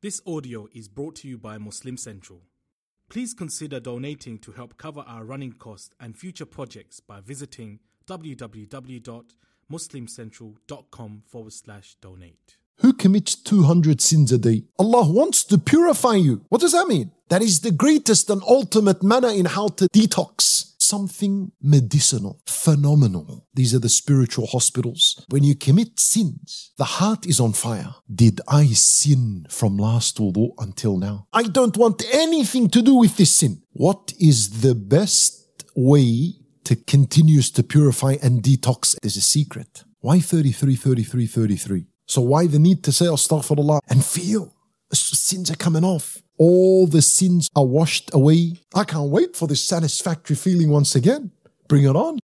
This audio is brought to you by Muslim Central. Please consider donating to help cover our running costs and future projects by visiting www.muslimcentral.com/donate. Who commits 200 sins a day? Allah wants to purify you. What does that mean? That is the greatest and ultimate manner in how to detox. Something medicinal, phenomenal. These are the spiritual hospitals. When you commit sins, the heart is on fire. Did I sin from last wudu until now? I don't want anything to do with this sin. What is the best way to continue to purify and detox? There's a secret. Why 33? So why the need to say astaghfirullah and feel sins are coming off? All the sins are washed away. I can't wait for this satisfactory feeling once again. Bring it on.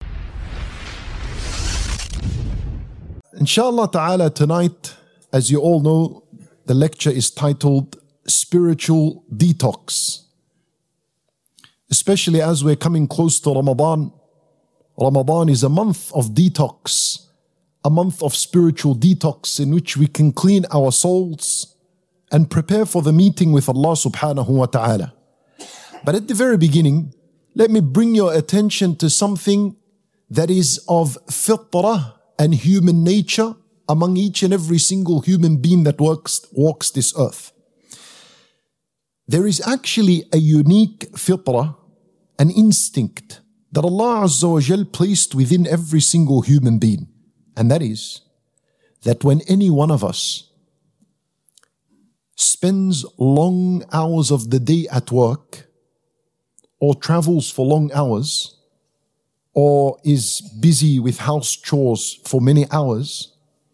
Inshallah ta'ala, tonight, as you all know, the lecture is titled Spiritual Detox. Especially as we're coming close to Ramadan. Ramadan is a month of detox. A month of spiritual detox in which we can clean our souls and prepare for the meeting with Allah subhanahu wa ta'ala. But at the very beginning, let me bring your attention to something that is of fitrah and human nature among each and every single human being that walks this earth. There is actually a unique fitrah, an instinct that Allah Azza wa Jal placed within every single human being. And that is that when any one of us spends long hours of the day at work, or travels for long hours, or is busy with house chores for many hours,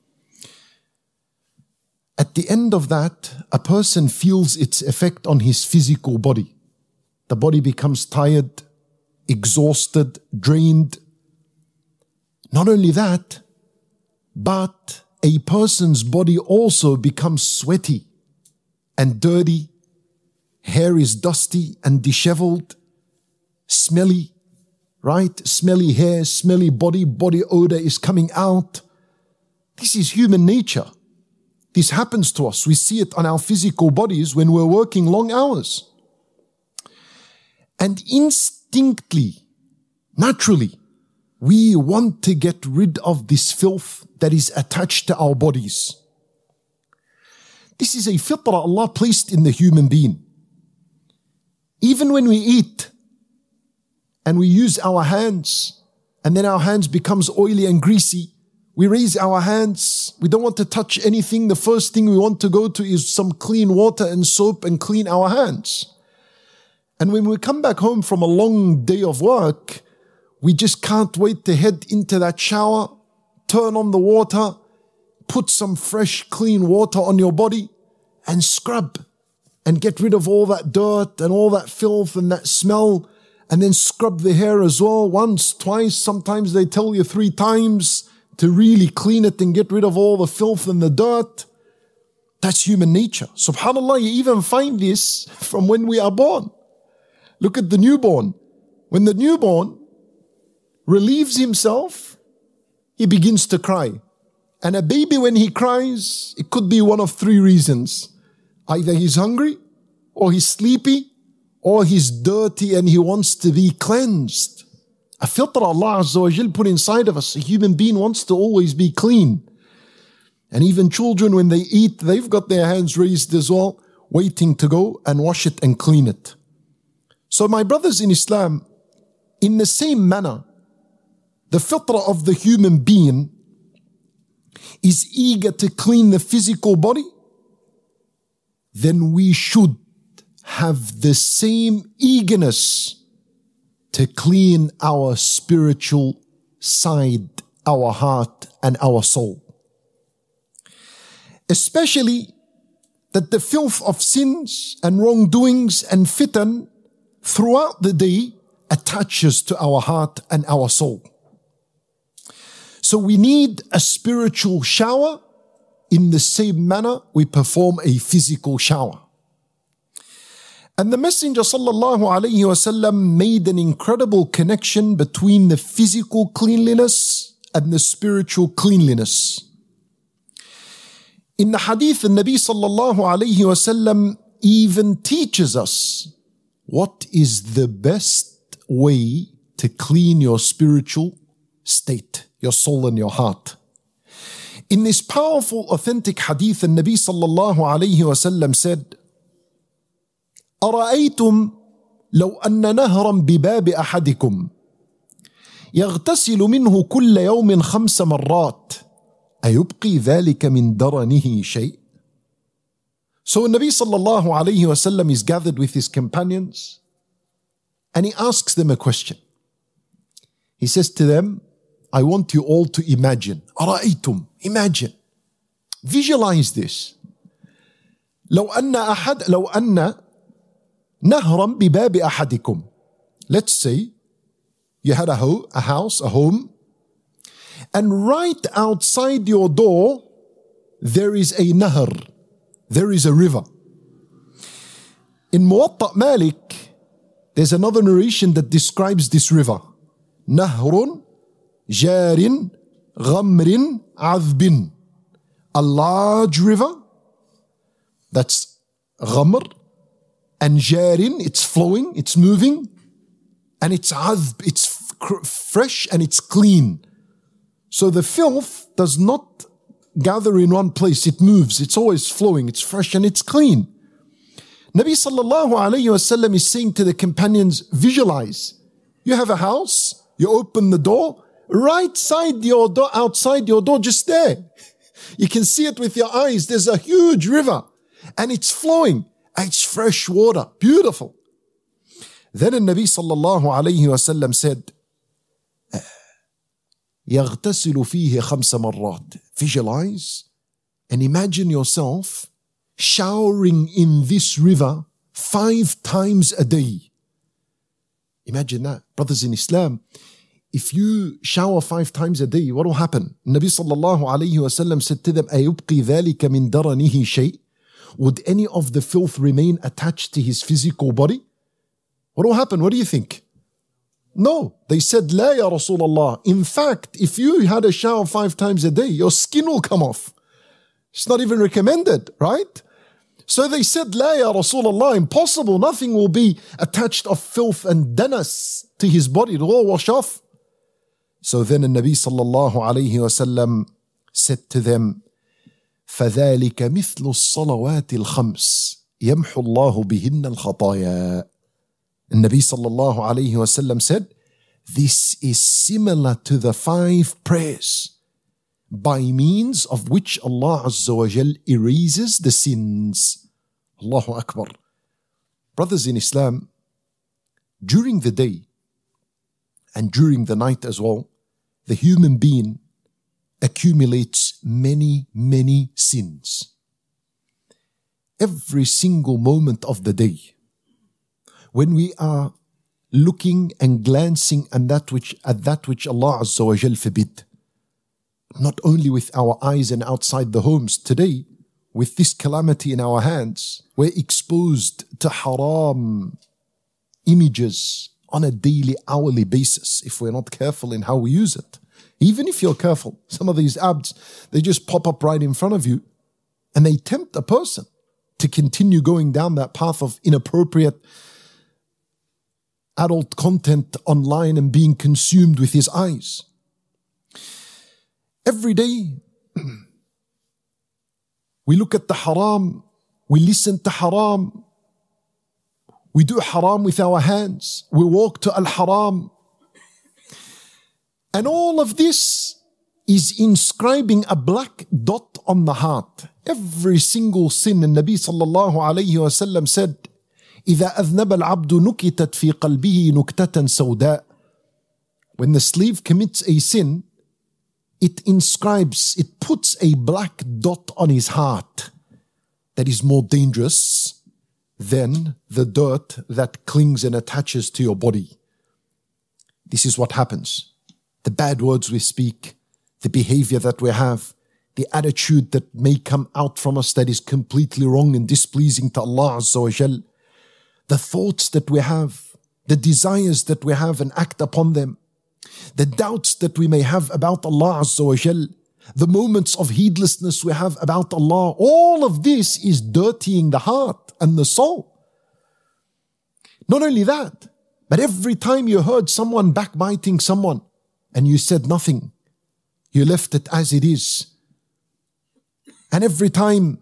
at the end of that, a person feels its effect on his physical body. The body becomes tired, exhausted, drained. Not only that, but a person's body also becomes sweaty and dirty. Hair is dusty and disheveled, smelly, right? Smelly hair, smelly body odor is coming out. This is human nature. This happens to us. We see it on our physical bodies when we're working long hours. And instinctively, naturally, we want to get rid of this filth that is attached to our bodies. This is a fitrah Allah placed in the human being. Even when we eat and we use our hands and then our hands becomes oily and greasy, we raise our hands. We don't want to touch anything. The first thing we want to go to is some clean water and soap and clean our hands. And when we come back home from a long day of work, we just can't wait to head into that shower, turn on the water, put some fresh, clean water on your body and scrub and get rid of all that dirt and all that filth and that smell, and then scrub the hair as well, once, twice, sometimes they tell you 3 times to really clean it and get rid of all the filth and the dirt. That's human nature. SubhanAllah, you even find this from when we are born. Look at the newborn. When the newborn relieves himself, he begins to cry. And a baby, when he cries, it could be one of 3 reasons. Either he's hungry, or he's sleepy, or he's dirty and he wants to be cleansed. A fitrah Allah Azza wa Jal put inside of us. A human being wants to always be clean. And even children, when they eat, they've got their hands raised as well, waiting to go and wash it and clean it. So my brothers in Islam, in the same manner, the fitrah of the human being is eager to clean the physical body, then we should have the same eagerness to clean our spiritual side, our heart and our soul. Especially that the filth of sins and wrongdoings and fitan throughout the day attaches to our heart and our soul. So we need a spiritual shower in the same manner we perform a physical shower. And the Messenger sallallahu alayhi wasallam made an incredible connection between the physical cleanliness and the spiritual cleanliness. In the hadith, the Nabi sallallahu alayhi wasallam even teaches us what is the best way to clean your spiritual state, your soul and your heart. In this powerful, authentic hadith, the Nabi sallallahu alayhi wasallam said, أرأيتم لو أن نهرا بباب أحدكم يغتسل منه كل يوم 5 مرات أيبقي ذلك من درنه شيء? So Nabi sallallahu alayhi wasallam is gathered with his companions and he asks them a question. He says to them, I want you all to imagine. أرأيتم, imagine. Visualize this. لو أن نهرا بباب أحدكم. Let's say you had a house, a home, and right outside your door there is a nahr, there is a river. In Muwatta Malik, there's another narration that describes this river. Nahrun jarin ghamrin azbin. A large river, that's ghamr, and jarin, it's flowing, it's moving, and it's azb, it's fresh and it's clean. So the filth does not gather in one place, it moves, it's always flowing, it's fresh and it's clean. Nabi sallallahu alayhi wasallam is saying to the companions, visualize. You have a house, you open the door, right side your door, outside your door, just there. You can see it with your eyes. There's a huge river and it's flowing. It's fresh water. Beautiful. Then the Nabi sallallahu alayhi wasallam said, يغتسل فيه 5 مرات. Visualize and imagine yourself showering in this river 5 times a day. Imagine that. Brothers in Islam, if you shower 5 times a day, what will happen? Nabi sallallahu alayhi wasallam said to them, أَيُبْقِي ذَلِكَ مِنْ دَرَنِهِ شَيْءٍ? Would any of the filth remain attached to his physical body? What will happen? What do you think? No. They said, لا ya Rasulullah. In fact, if you had a shower 5 times a day, your skin will come off. It's not even recommended, right? So they said, لا ya Rasulullah. Impossible. Nothing will be attached of filth and danas to his body. It will all wash off. So then the Nabi sallallahu alayhi wasallam said to them, فَذَلِكَ مِثْلُ الصَّلَوَاتِ الْخَمْسِ يَمْحُ اللَّهُ بِهِنَّ الْخَطَايَا. And Nabi sallallahu alayhi wasallam said, this is similar to the 5 prayers by means of which Allah Azza wa Jal erases the sins. Allahu Akbar. Brothers in Islam, during the day and during the night as well, the human being accumulates many, many sins. Every single moment of the day, when we are looking and glancing at that which Allah Azza wa Jal forbid, not only with our eyes and outside the homes, today, with this calamity in our hands, we're exposed to haram images on a daily, hourly basis if we're not careful in how we use it. Even if you're careful, some of these apps, they just pop up right in front of you and they tempt a person to continue going down that path of inappropriate adult content online and being consumed with his eyes. Every day, we look at the haram, we listen to haram, we do haram with our hands, we walk to al-haram. And all of this is inscribing a black dot on the heart. Every single sin, and Nabi sallallahu alayhi wa sallam said, إِذَا أَذْنَبَ الْعَبْدُ نُكِتَتْ فِي قَلْبِهِ نُكْتَةً سَوْدَاء. When the slave commits a sin, it inscribes, it puts a black dot on his heart that is more dangerous than the dirt that clings and attaches to your body. This is what happens. The bad words we speak, the behavior that we have, the attitude that may come out from us that is completely wrong and displeasing to Allah Azza wa Jal, the thoughts that we have, the desires that we have and act upon them, the doubts that we may have about Allah Azza wa Jal, the moments of heedlessness we have about Allah, all of this is dirtying the heart and the soul. Not only that, but every time you heard someone backbiting someone and you said nothing, you left it as it is. And every time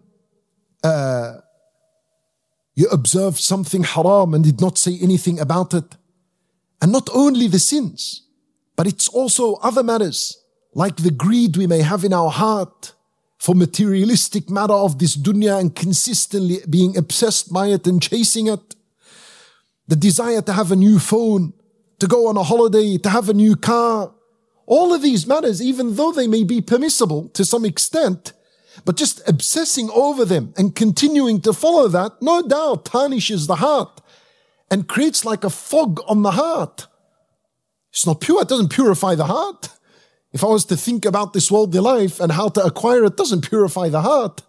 you observed something haram and did not say anything about it. And not only the sins, but it's also other matters, like the greed we may have in our heart for materialistic matter of this dunya and consistently being obsessed by it and chasing it. The desire to have a new phone, to go on a holiday, to have a new car. All of these matters, even though they may be permissible to some extent, but just obsessing over them and continuing to follow that, no doubt tarnishes the heart and creates like a fog on the heart. It's not pure, it doesn't purify the heart. If I was to think about this worldly life and how to acquire it, doesn't purify the heart.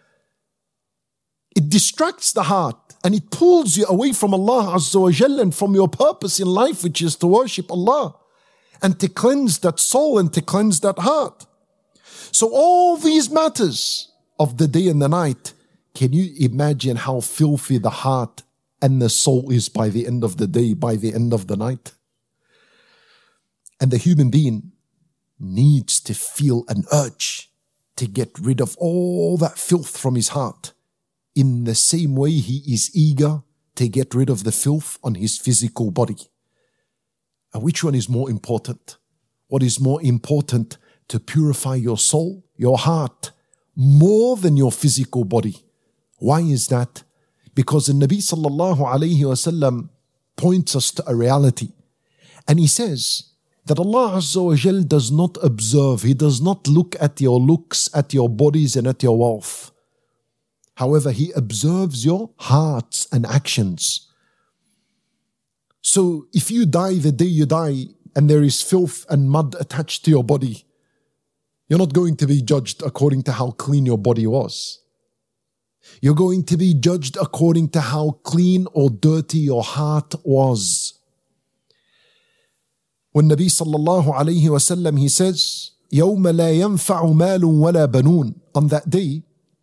It distracts the heart and it pulls you away from Allah Azza wa Jalla and from your purpose in life, which is to worship Allah and to cleanse that soul and to cleanse that heart. So all these matters of the day and the night, can you imagine how filthy the heart and the soul is by the end of the day, by the end of the night? And the human being needs to feel an urge to get rid of all that filth from his heart in the same way he is eager to get rid of the filth on his physical body. And which one is more important? What is more important to purify your soul, your heart, more than your physical body? Why is that? Because the Nabi sallallahu alayhi wasallam points us to a reality. And he says that Allah Azza wa Jal does not observe, He does not look at your looks, at your bodies and at your wealth. However, He observes your hearts and actions. So if you die the day you die and there is filth and mud attached to your body, you're not going to be judged according to how clean your body was. You're going to be judged according to how clean or dirty your heart was. When Nabi sallallahu alayhi wa sallam, he says, يَوْمَ لَا يَنْفَعُ مَالٌ وَلَا بَنُونَ. On that day,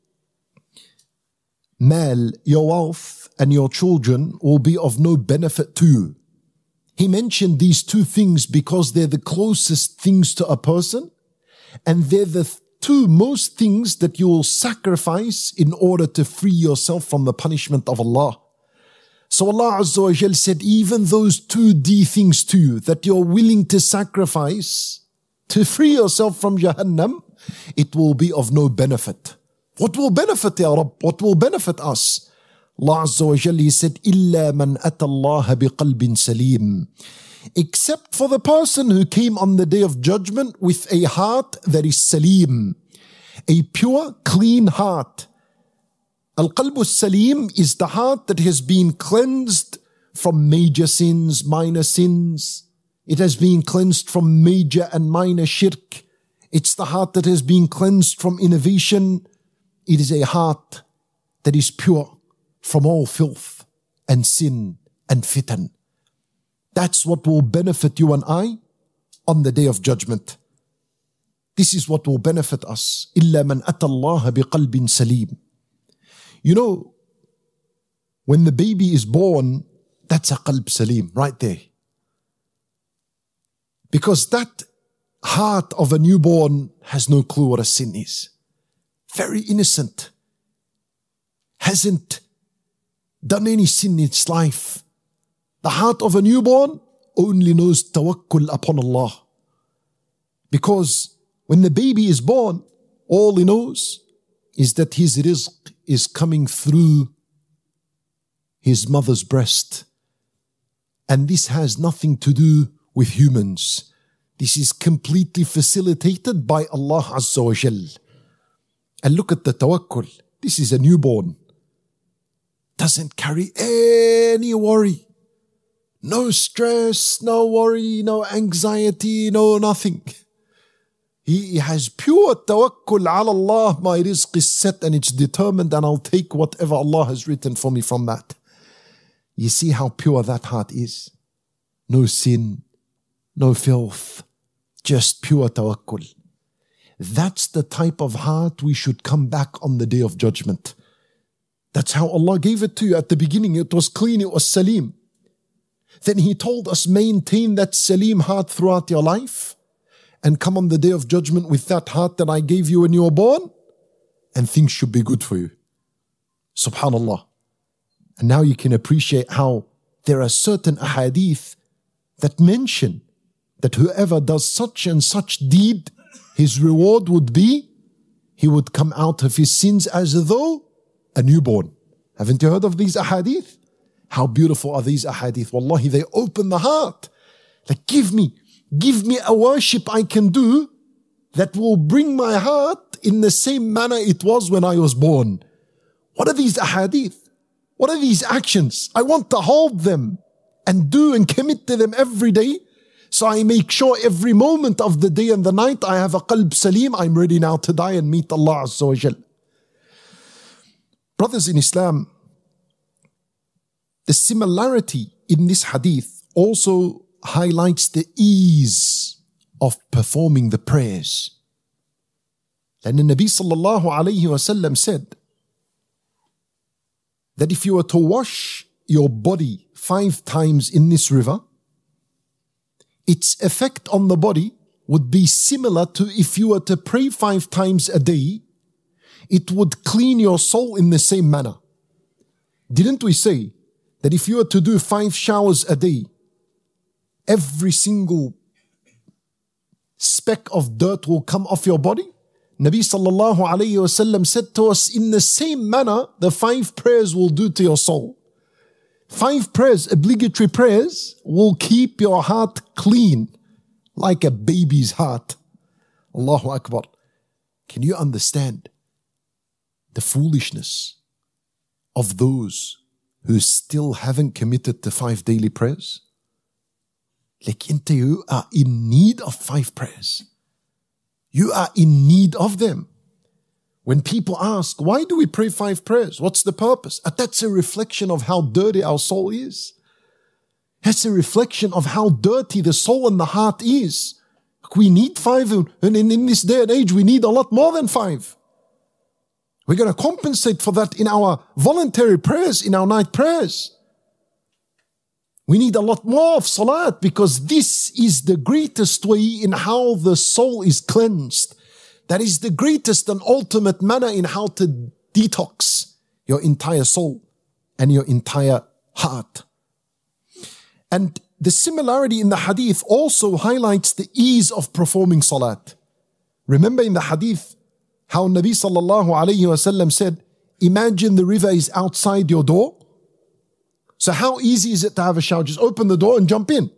mal, your wealth and your children will be of no benefit to you. He mentioned these two things because they're the closest things to a person, and they're the two most things that you will sacrifice in order to free yourself from the punishment of Allah. So Allah Azza wa Jal said, even those 2D things to you that you're willing to sacrifice to free yourself from Jahannam, it will be of no benefit. What will benefit Ya Rabb? What will benefit us? Allah Azza wa Jal, He said, إِلَّا مَنْ أَتَى اللَّهَ بِقَلْبٍ سَلِيمٍ. Except for the person who came on the day of judgment with a heart that is salim, a pure, clean heart. Al-Qalb al-Salim is the heart that has been cleansed from major sins, minor sins. It has been cleansed from major and minor shirk. It's the heart that has been cleansed from innovation. It is a heart that is pure from all filth and sin and fitan. That's what will benefit you and I on the day of judgment. This is what will benefit us. إِلَّا مَنْ أَتَى اللَّهَ بِقَلْبٍ سَلِيمٍ. You know, when the baby is born, that's a qalb salim right there. Because that heart of a newborn has no clue what a sin is. Very innocent. Hasn't done any sin in its life. The heart of a newborn only knows tawakkul upon Allah. Because when the baby is born, all he knows is that his rizq is coming through his mother's breast. And this has nothing to do with humans. This is completely facilitated by Allah Azza wa Jal. And look at the tawakkul. This is a newborn. Doesn't carry any worry. No stress, no worry, no anxiety, no nothing. He has pure tawakkul ala Allah. My rizq is set and it's determined, and I'll take whatever Allah has written for me from that. You see how pure that heart is. No sin, no filth, just pure tawakkul. That's the type of heart we should come back on the Day of Judgment. That's how Allah gave it to you at the beginning. It was clean, it was salim. Then He told us, maintain that salim heart throughout your life and come on the Day of Judgment with that heart that I gave you when you were born, and things should be good for you. Subhanallah. And now you can appreciate how there are certain ahadith that mention that whoever does such and such deed, his reward would be, he would come out of his sins as though a newborn. Haven't you heard of these ahadith? How beautiful are these ahadith? Wallahi, they open the heart. Like, give me a worship I can do that will bring my heart in the same manner it was when I was born. What are these ahadith? What are these actions? I want to hold them and do and commit to them every day, so I make sure every moment of the day and the night I have a qalb salim. I'm ready now to die and meet Allah Azza wa Jal. Brothers in Islam, the similarity in this hadith also highlights the ease of performing the prayers. And the Nabi sallallahu alayhi wa sallam said that if you were to wash your body 5 times in this river, its effect on the body would be similar to if you were to pray 5 times a day. It would clean your soul in the same manner. Didn't we say that if you were to do 5 showers a day, every single speck of dirt will come off your body? Nabi sallallahu alayhi wa sallam said to us, in the same manner, the 5 prayers will do to your soul. 5 prayers, obligatory prayers, will keep your heart clean like a baby's heart. Allahu Akbar. Can you understand the foolishness of those who still haven't committed to 5 daily prayers? Like, you are in need of 5 prayers. You are in need of them. When people ask, why do we pray 5 prayers? What's the purpose? That's a reflection of how dirty our soul is. That's a reflection of how dirty the soul and the heart is. We need 5, and in this day and age, we need a lot more than 5. We're going to compensate for that in our voluntary prayers, in our night prayers. We need a lot more of salat, because this is the greatest way in how the soul is cleansed. That is the greatest and ultimate manner in how to detox your entire soul and your entire heart. And the similarity in the hadith also highlights the ease of performing salat. Remember in the hadith how Nabi sallallahu alayhi wa sallam said, imagine the river is outside your door. So how easy is it to have a shower? Just open the door and jump in.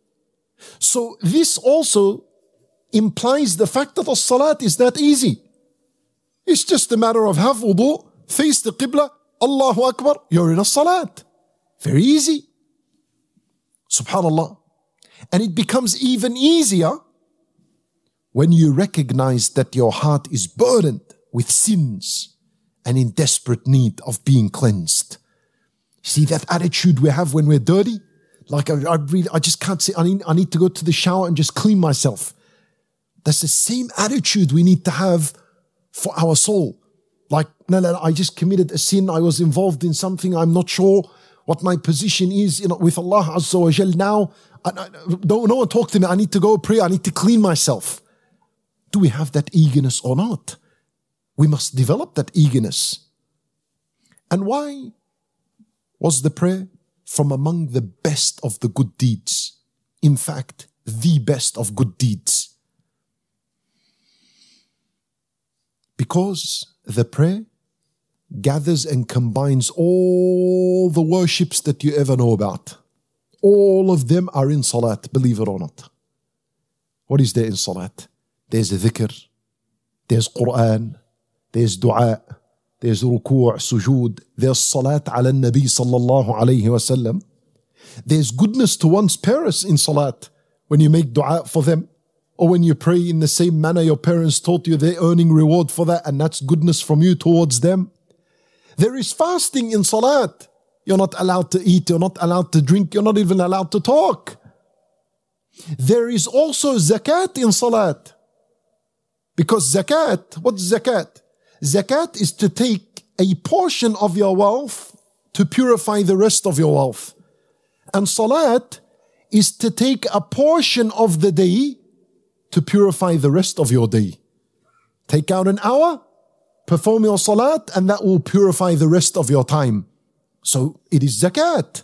So this also implies the fact that the salat is that easy. It's just a matter of have wudu, face the qibla, Allahu Akbar, you're in a salat. Very easy. Subhanallah. And it becomes even easier when you recognize that your heart is burdened with sins and in desperate need of being cleansed. See that attitude we have when we're dirty? Like I just can't say, I need to go to the shower and just clean myself. That's the same attitude we need to have for our soul. Like, no, I just committed a sin. I was involved in something. I'm not sure what my position is with Allah Azza wa Jal now. No one talk to me. I need to go pray. I need to clean myself. Do we have that eagerness or not? We must develop that eagerness. And why was the prayer from among the best of the good deeds? In fact, the best of good deeds. Because the prayer gathers and combines all the worships that you ever know about. All of them are in salat, believe it or not. What is there in salat? There's dhikr, there's Quran, there's dua, there's ruku', sujood, there's salat ala nabi sallallahu alayhi wa sallam. There's goodness to one's parents in salat when you make dua for them, or when you pray in the same manner your parents taught you, they're earning reward for that, and that's goodness from you towards them. There is fasting in salat. You're not allowed to eat, you're not allowed to drink, you're not even allowed to talk. There is also zakat in salat. Because zakat, what's zakat? Zakat is to take a portion of your wealth to purify the rest of your wealth. And salat is to take a portion of the day to purify the rest of your day. Take out an hour, perform your salat, and that will purify the rest of your time. So it is zakat.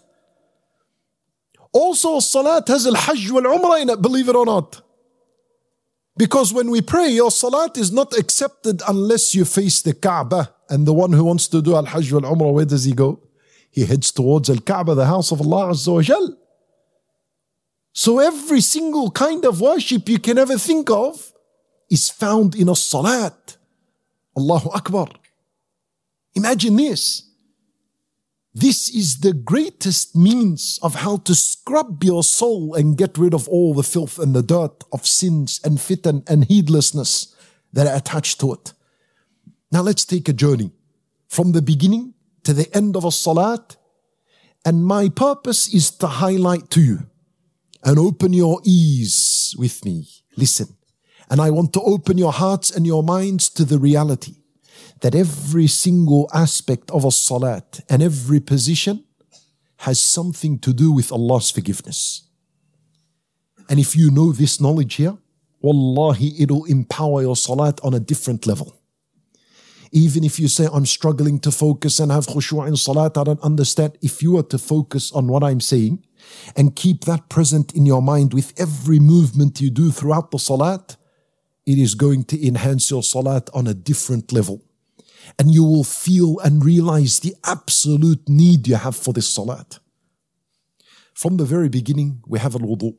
Also, salat has al-hajj wal-umrah in it, believe it or not. Because when we pray, your salat is not accepted unless you face the Kaaba. And the one who wants to do al-hajj wal-umrah, where does he go? He heads towards al-Kaaba, the house of Allah Azza wa Jal. So every single kind of worship you can ever think of is found in a salat. Allahu Akbar. Imagine this. This is the greatest means of how to scrub your soul and get rid of all the filth and the dirt of sins and fitan and heedlessness that are attached to it. Now let's take a journey from the beginning to the end of a salat. And my purpose is to highlight to you and open your ears with me. Listen. And I want to open your hearts and your minds to the reality that every single aspect of a salat and every position has something to do with Allah's forgiveness. And if you know this knowledge here, wallahi, it'll empower your salat on a different level. Even if you say, I'm struggling to focus and have khushu' in salat, I don't understand. If you are to focus on what I'm saying and keep that present in your mind with every movement you do throughout the salat, it is going to enhance your salat on a different level. And you will feel and realize the absolute need you have for this salat. From the very beginning, we have al-wudu.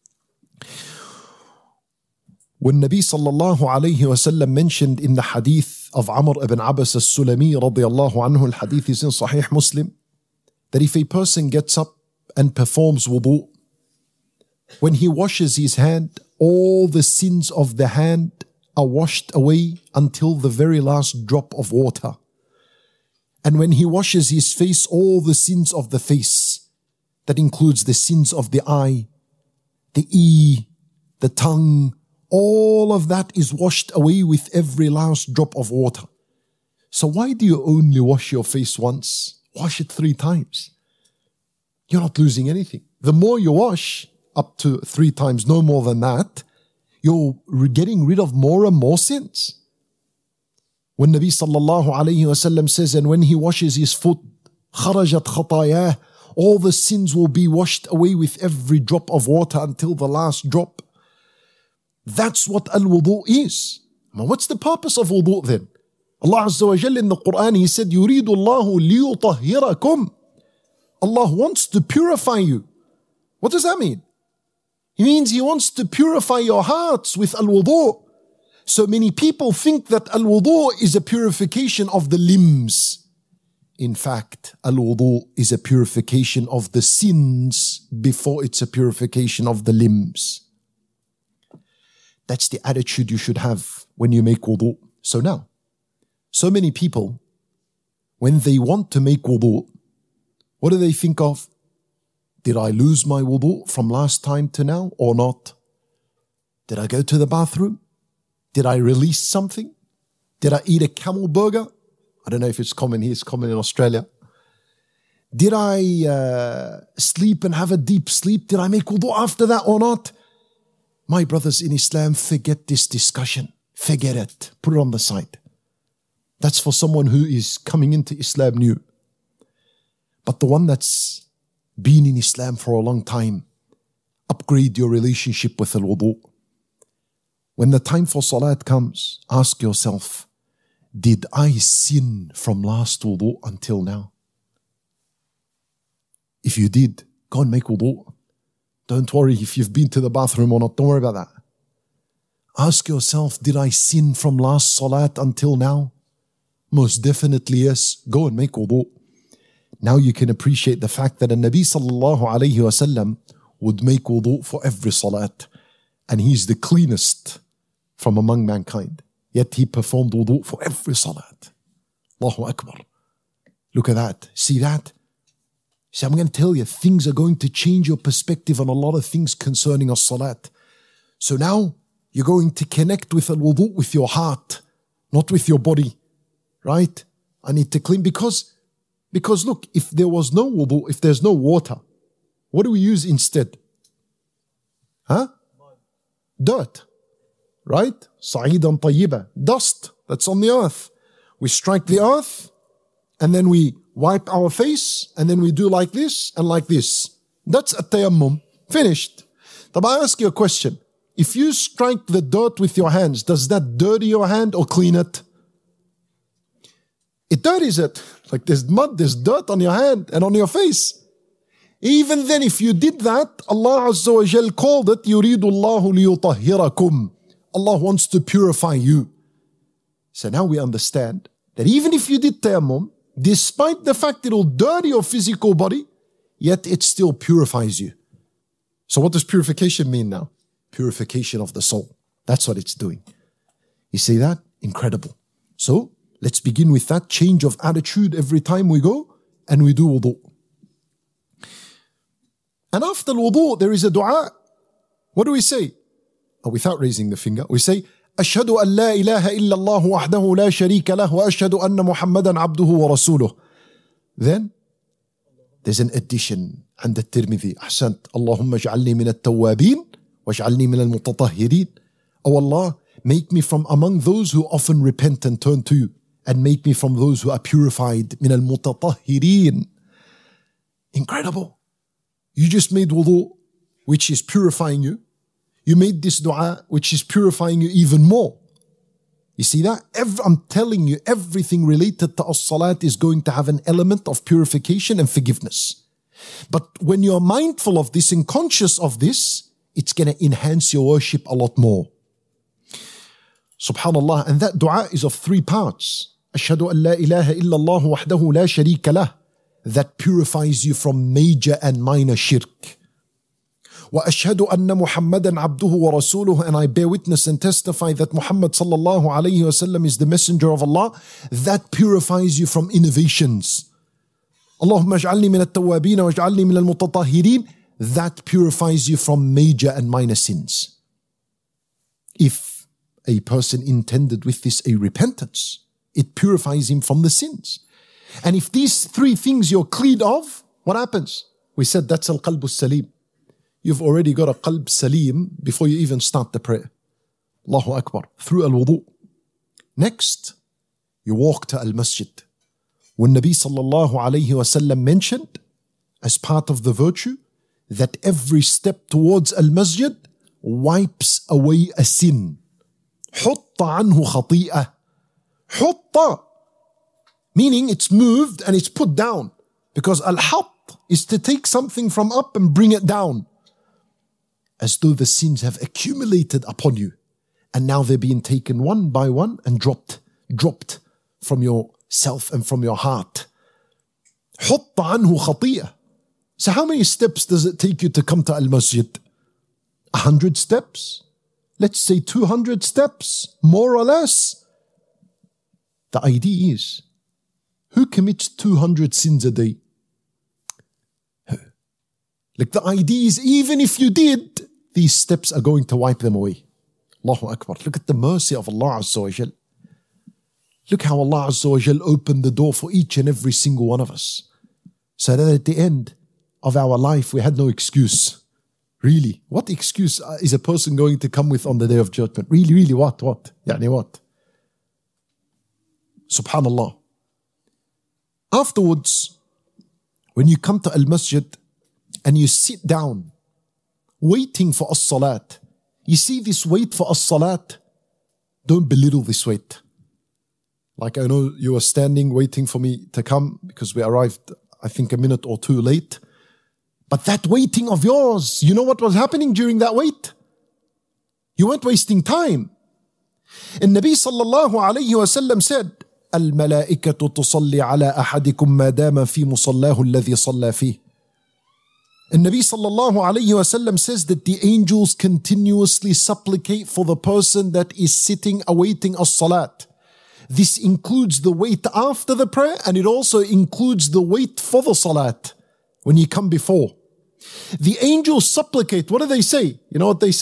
When Nabi sallallahu alayhi wa sallam mentioned in the hadith of Amr ibn Abbas al-Sulami radiyallahu anhu, al-hadith is in Sahih Muslim, that if a person gets up and performs wudu, when he washes his hand, all the sins of the hand are washed away until the very last drop of water. And when he washes his face, all the sins of the face, that includes the sins of the eye, the ear, the tongue, all of that is washed away with every last drop of water. So why do you only wash your face once? Wash it 3 times. You're not losing anything. The more you wash, up to 3 times, no more than that, you're getting rid of more and more sins. When Nabi sallallahu alayhi wa sallam says, and when he washes his foot, kharajat khatayah, all the sins will be washed away with every drop of water until the last drop. That's what al-wudu is. Now what's the purpose of wudu then? Allah Azza wa Jalla in the Quran, He said, يُرِيدُ اللَّهُ لِيُطَهِّرَكُمْ. Allah wants to purify you. What does that mean? It means He wants to purify your hearts with al-wudu. So many people think that al-wudu is a purification of the limbs. In fact, al-wudu is a purification of the sins before it's a purification of the limbs. That's the attitude you should have when you make wudu. So now, so many people, when they want to make wudu, what do they think of? Did I lose my wudu from last time to now or not? Did I go to the bathroom? Did I release something? Did I eat a camel burger? I don't know if it's common here, it's common in Australia. Did I sleep and have a deep sleep? Did I make wudu after that or not? My brothers in Islam, forget this discussion. Forget it. Put it on the side. That's for someone who is coming into Islam new. But the one that's been in Islam for a long time, upgrade your relationship with al-wudu. When the time for salat comes, ask yourself, did I sin from last wudu until now? If you did, go and make wudu. Don't worry if you've been to the bathroom or not. Don't worry about that. Ask yourself, did I sin from last salat until now? Most definitely yes. Go and make wudu. Now you can appreciate the fact that the Nabi sallallahu alayhi wa sallam would make wudu for every salat. And he's the cleanest from among mankind. Yet he performed wudu for every salat. Allahu Akbar. Look at that. See that? See, I'm going to tell you, things are going to change your perspective on a lot of things concerning a salat. So now, You're going to connect with al-wudu with your heart, not with your body, right? I need to clean because look, if there was no wudu, if there's no water, what do we use instead? Dirt, right? Sa'idan tayyiba, dust that's on the earth. We strike the earth and then we wipe our face and then we do like this and like this. That's a tayammum. Finished. But I ask you a question. If you strike the dirt with your hands, does that dirty your hand or clean it? It dirties it. Like there's mud, there's dirt on your hand and on your face. Even then, if you did that, Allah Azza wa Jal called it, يُرِيدُ اللَّهُ لِيُطَهِّرَكُمْ. Allah wants to purify you. So now we understand that even if you did tayammum, despite the fact it will dirty your physical body, yet it still purifies you. So what does purification mean now? Purification of the soul. That's what it's doing. You see that? Incredible. So let's begin with that change of attitude every time we go and we do wudu. And after wudu, there is a dua. What do we say? Without raising the finger, we say, أشهد أن لا إله إلا الله وحده لا شريك له وأشهد أن محمدا عبده ورسوله. Then there's an addition عند الترمذي. أحسنت. اللهم اجعلني من التوابين واجعلني من المتطهرين. Oh Allah, make me from among those who often repent and turn to you, and make me from those who are purified. من المتطهرين. Incredible. You just made wudu, which is purifying you. You made this dua, which is purifying you even more. You see that? I'm telling you, everything related to as-salat is going to have an element of purification and forgiveness. But when you're mindful of this and conscious of this, it's going to enhance your worship a lot more. Subhanallah. And that dua is of 3 parts. أشهد أن لا إله إلا الله وحده لا شريك له. That purifies you from major and minor shirk. وأشهد أن محمدا عبده ورسوله, and I bear witness and testify that Muhammad sallallahu alayhi wasallam is the messenger of Allah. That purifies you from innovations. اللهم اجعلني من التوابين واجعلني من المتطهرين. That purifies you from major and minor sins. If a person intended with this a repentance, it purifies him from the sins. And if these 3 things you're clean of, what happens? We said that's al-qalb al-salim. You've already got a qalb salim before you even start the prayer. Allahu Akbar. Through al-wudu. Next, you walk to al-masjid. When Nabi sallallahu alayhi wa sallam mentioned, as part of the virtue, that every step towards al-masjid wipes away a sin. حُطَّ عَنْهُ خَطِيئَةً. حُطَّ, meaning it's moved and it's put down. Because al-hatt is to take something from up and bring it down. As though the sins have accumulated upon you. And now they're being taken one by one and dropped from yourself and from your heart. حُطَّ عَنْهُ خَطِيئَةً. So how many steps does it take you to come to al-masjid? 100 steps? Let's say 200 steps, more or less. The idea is, who commits 200 sins a day? Like the idea is, even if you did, these steps are going to wipe them away. Allahu Akbar. Look at the mercy of Allah Azza wa Jal. Look how Allah Azza wa Jal opened the door for each and every single one of us. So that at the end of our life, we had no excuse. Really, what excuse is a person going to come with on the Day of Judgment? Really, what? Yani what? Subhanallah. Afterwards, when you come to al-masjid and you sit down, waiting for as-salat, you see this wait for as-salat, don't belittle this wait. Like I know you were standing waiting for me to come because we arrived, I think, a minute or 2 late. But that waiting of yours, you know what was happening during that wait? You weren't wasting time. And Nabi sallallahu alayhi wa sallam said, الملائكة تصلي على أحدكم ما دام في مصلاه الذي صلى فيه. And Nabi sallallahu alayhi wa sallam says that the angels continuously supplicate for the person that is sitting awaiting as-salat. This includes the wait after the prayer, and it also includes the wait for the salat when you come before. The angels supplicate. What do they say? You know what they say?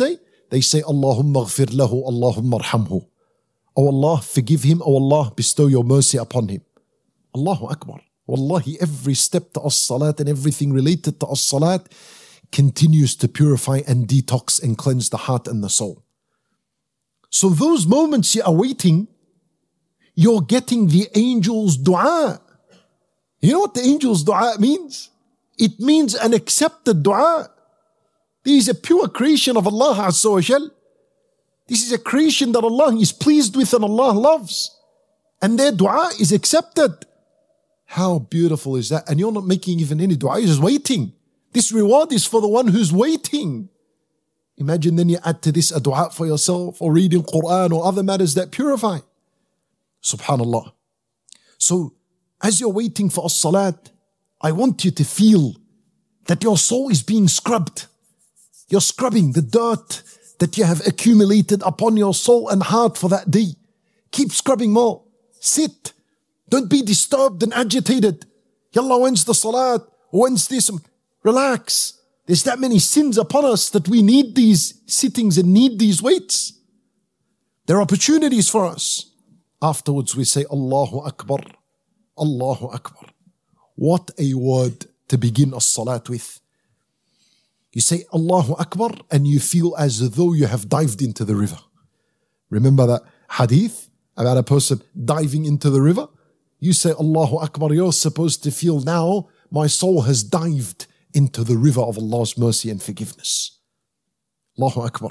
they say, Allahumma ghfir lahu, Allahumma arhamhu. Oh Allah, forgive him. Oh Allah, bestow your mercy upon him. Allahu Akbar. Wallahi, every step to as-salat and everything related to as-salat continues to purify and detox and cleanse the heart and the soul. So those moments you are waiting, you're getting the angel's dua. You know what the angel's dua means? It means an accepted dua. This is a pure creation of Allah Azza wa Jal. This is a creation that Allah is pleased with and Allah loves. And their dua is accepted. How beautiful is that? And you're not making even any dua, you're just waiting. This reward is for the one who's waiting. Imagine then you add to this a dua for yourself or reading Quran or other matters that purify. Subhanallah. So as you're waiting for as-salat, I want you to feel that your soul is being scrubbed. You're scrubbing the dirt that you have accumulated upon your soul and heart for that day. Keep scrubbing more. Sit. Don't be disturbed and agitated. Yallah, when's the salat? When's this? Relax. There's that many sins upon us that we need these sittings and need these waits. There are opportunities for us. Afterwards we say, Allahu Akbar. Allahu Akbar. What a word to begin as-salat with. You say Allahu Akbar and you feel as though you have dived into the river. Remember that hadith about a person diving into the river? You say Allahu Akbar, you're supposed to feel now my soul has dived into the river of Allah's mercy and forgiveness. Allahu Akbar.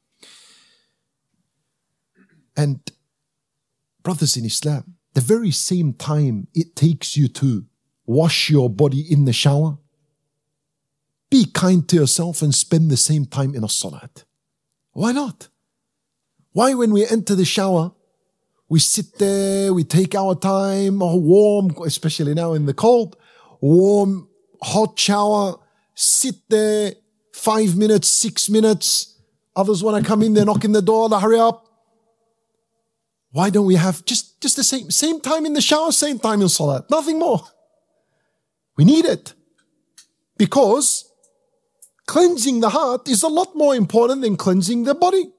And brothers in Islam, the very same time it takes you to wash your body in the shower, be kind to yourself and spend the same time in as-salat. Why not? Why when we enter the shower, we sit there, we take our time, warm, especially now in the cold, warm, hot shower, sit there, 5 minutes, 6 minutes. Others want to come in, they're knocking the door, hurry up. Why don't we have just the same time in the shower, same time in salat, nothing more. We need it. Because cleansing the heart is a lot more important than cleansing the body.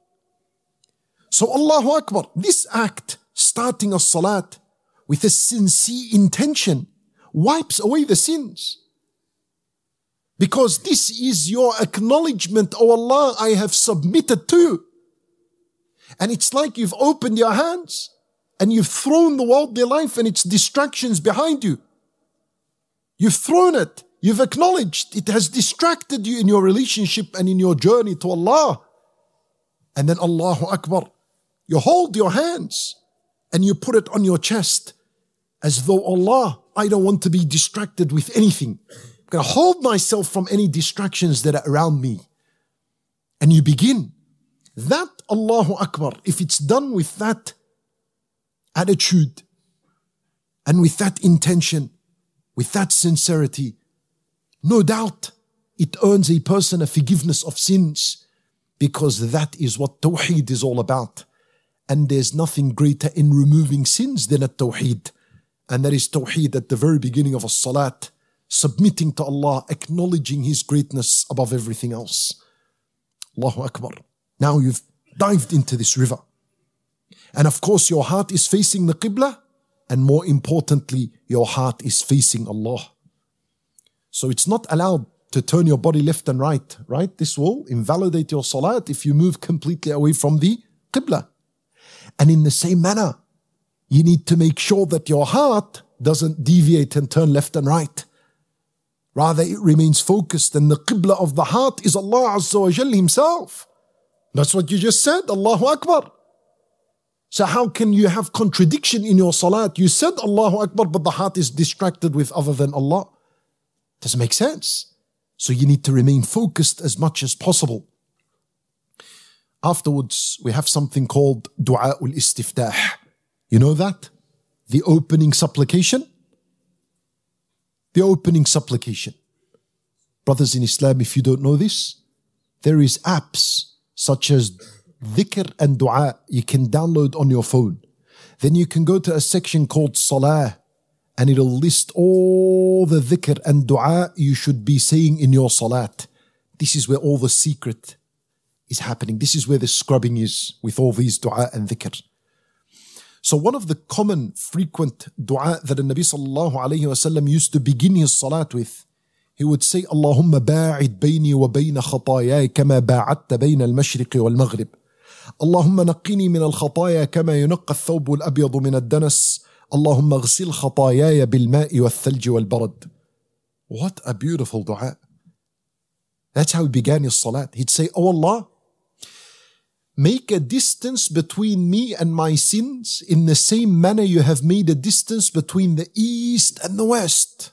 So Allahu Akbar, this act, starting a salat with a sincere intention, wipes away the sins. Because this is your acknowledgement, oh Allah, I have submitted to you. And it's like you've opened your hands and you've thrown the worldly life and its distractions behind you. You've thrown it. You've acknowledged it has distracted you in your relationship and in your journey to Allah. And then Allahu Akbar, you hold your hands and you put it on your chest as though, Allah, I don't want to be distracted with anything. I'm going to hold myself from any distractions that are around me. And you begin. That Allahu Akbar, if it's done with that attitude and with that intention, with that sincerity, no doubt it earns a person a forgiveness of sins, because that is what Tawheed is all about. And there's nothing greater in removing sins than a Tawheed. And that is Tawheed at the very beginning of a salat, submitting to Allah, acknowledging His greatness above everything else. Allahu Akbar. Now you've dived into this river. And of course your heart is facing the Qibla, and more importantly, your heart is facing Allah. So it's not allowed to turn your body left and right, right? This will invalidate your salat if you move completely away from the Qibla. And in the same manner, you need to make sure that your heart doesn't deviate and turn left and right. Rather, it remains focused, and the Qibla of the heart is Allah Azza wa Jalla Himself. That's what you just said, Allahu Akbar. So how can you have contradiction in your salat? You said Allahu Akbar, but the heart is distracted with other than Allah. Doesn't make sense. So you need to remain focused as much as possible. Afterwards, we have something called Du'a ul-Istiftah. You know that? The opening supplication. The opening supplication. Brothers in Islam, if you don't know this, there is apps such as dhikr and dua you can download on your phone. Then you can go to a section called Salah, and it'll list all the dhikr and dua you should be saying in your salat. This is where all the secret is happening. This is where the scrubbing is with all these dua and dhikr. So one of the common, frequent dua that the Nabi sallallahu alayhi wa sallam used to begin his salat with, he would say, Allahumma ba'id bayni wa bayna khatayai kama ba'adta bayna al-mashriqi wal-maghrib. Allahumma naqqini min al-khataya kama yunaqqa al-thawbu al-abyadu min al-danas. Allahumma ghsil khatayaya bil-ma'i wal-thalji wal-barad. What a beautiful dua. That's how he began his salat. He'd say, Oh Allah, make a distance between me and my sins in the same manner you have made a distance between the east and the west.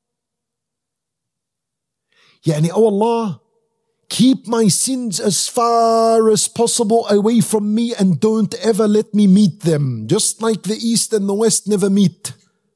Yani, oh Allah, keep my sins as far as possible away from me and don't ever let me meet them. Just like the east and the west never meet.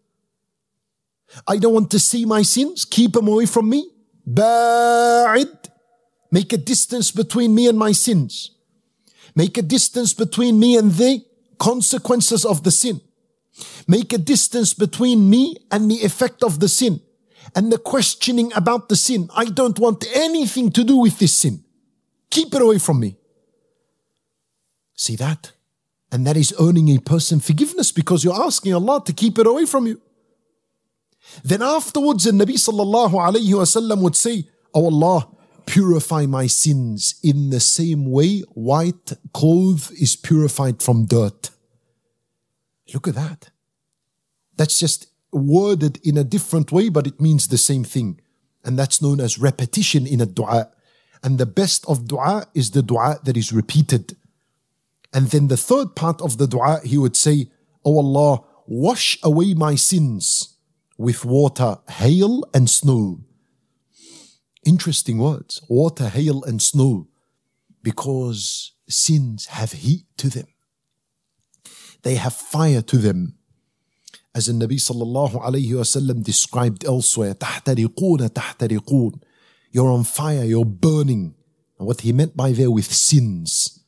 I don't want to see my sins. Keep them away from me. Ba'id. Make a distance between me and my sins. Make a distance between me and the consequences of the sin. Make a distance between me and the effect of the sin and the questioning about the sin. I don't want anything to do with this sin. Keep it away from me. See that? And that is earning a person forgiveness because you're asking Allah to keep it away from you. Then afterwards, the Nabi sallallahu alayhi wa sallam would say, Oh Allah, purify my sins in the same way white cloth is purified from dirt. Look at that. That's just worded in a different way, but it means the same thing. And that's known as repetition in a dua. And the best of dua is the dua that is repeated. And then the third part of the dua, he would say, Oh Allah, wash away my sins with water, hail and snow. Interesting words, water, hail and snow, because sins have heat to them. They have fire to them. As the Nabi sallallahu alayhi wa sallam described elsewhere, تَحْتَرِقُونَ تَحْتَرِقُونَ. You're on fire, you're burning. And what he meant by there with sins.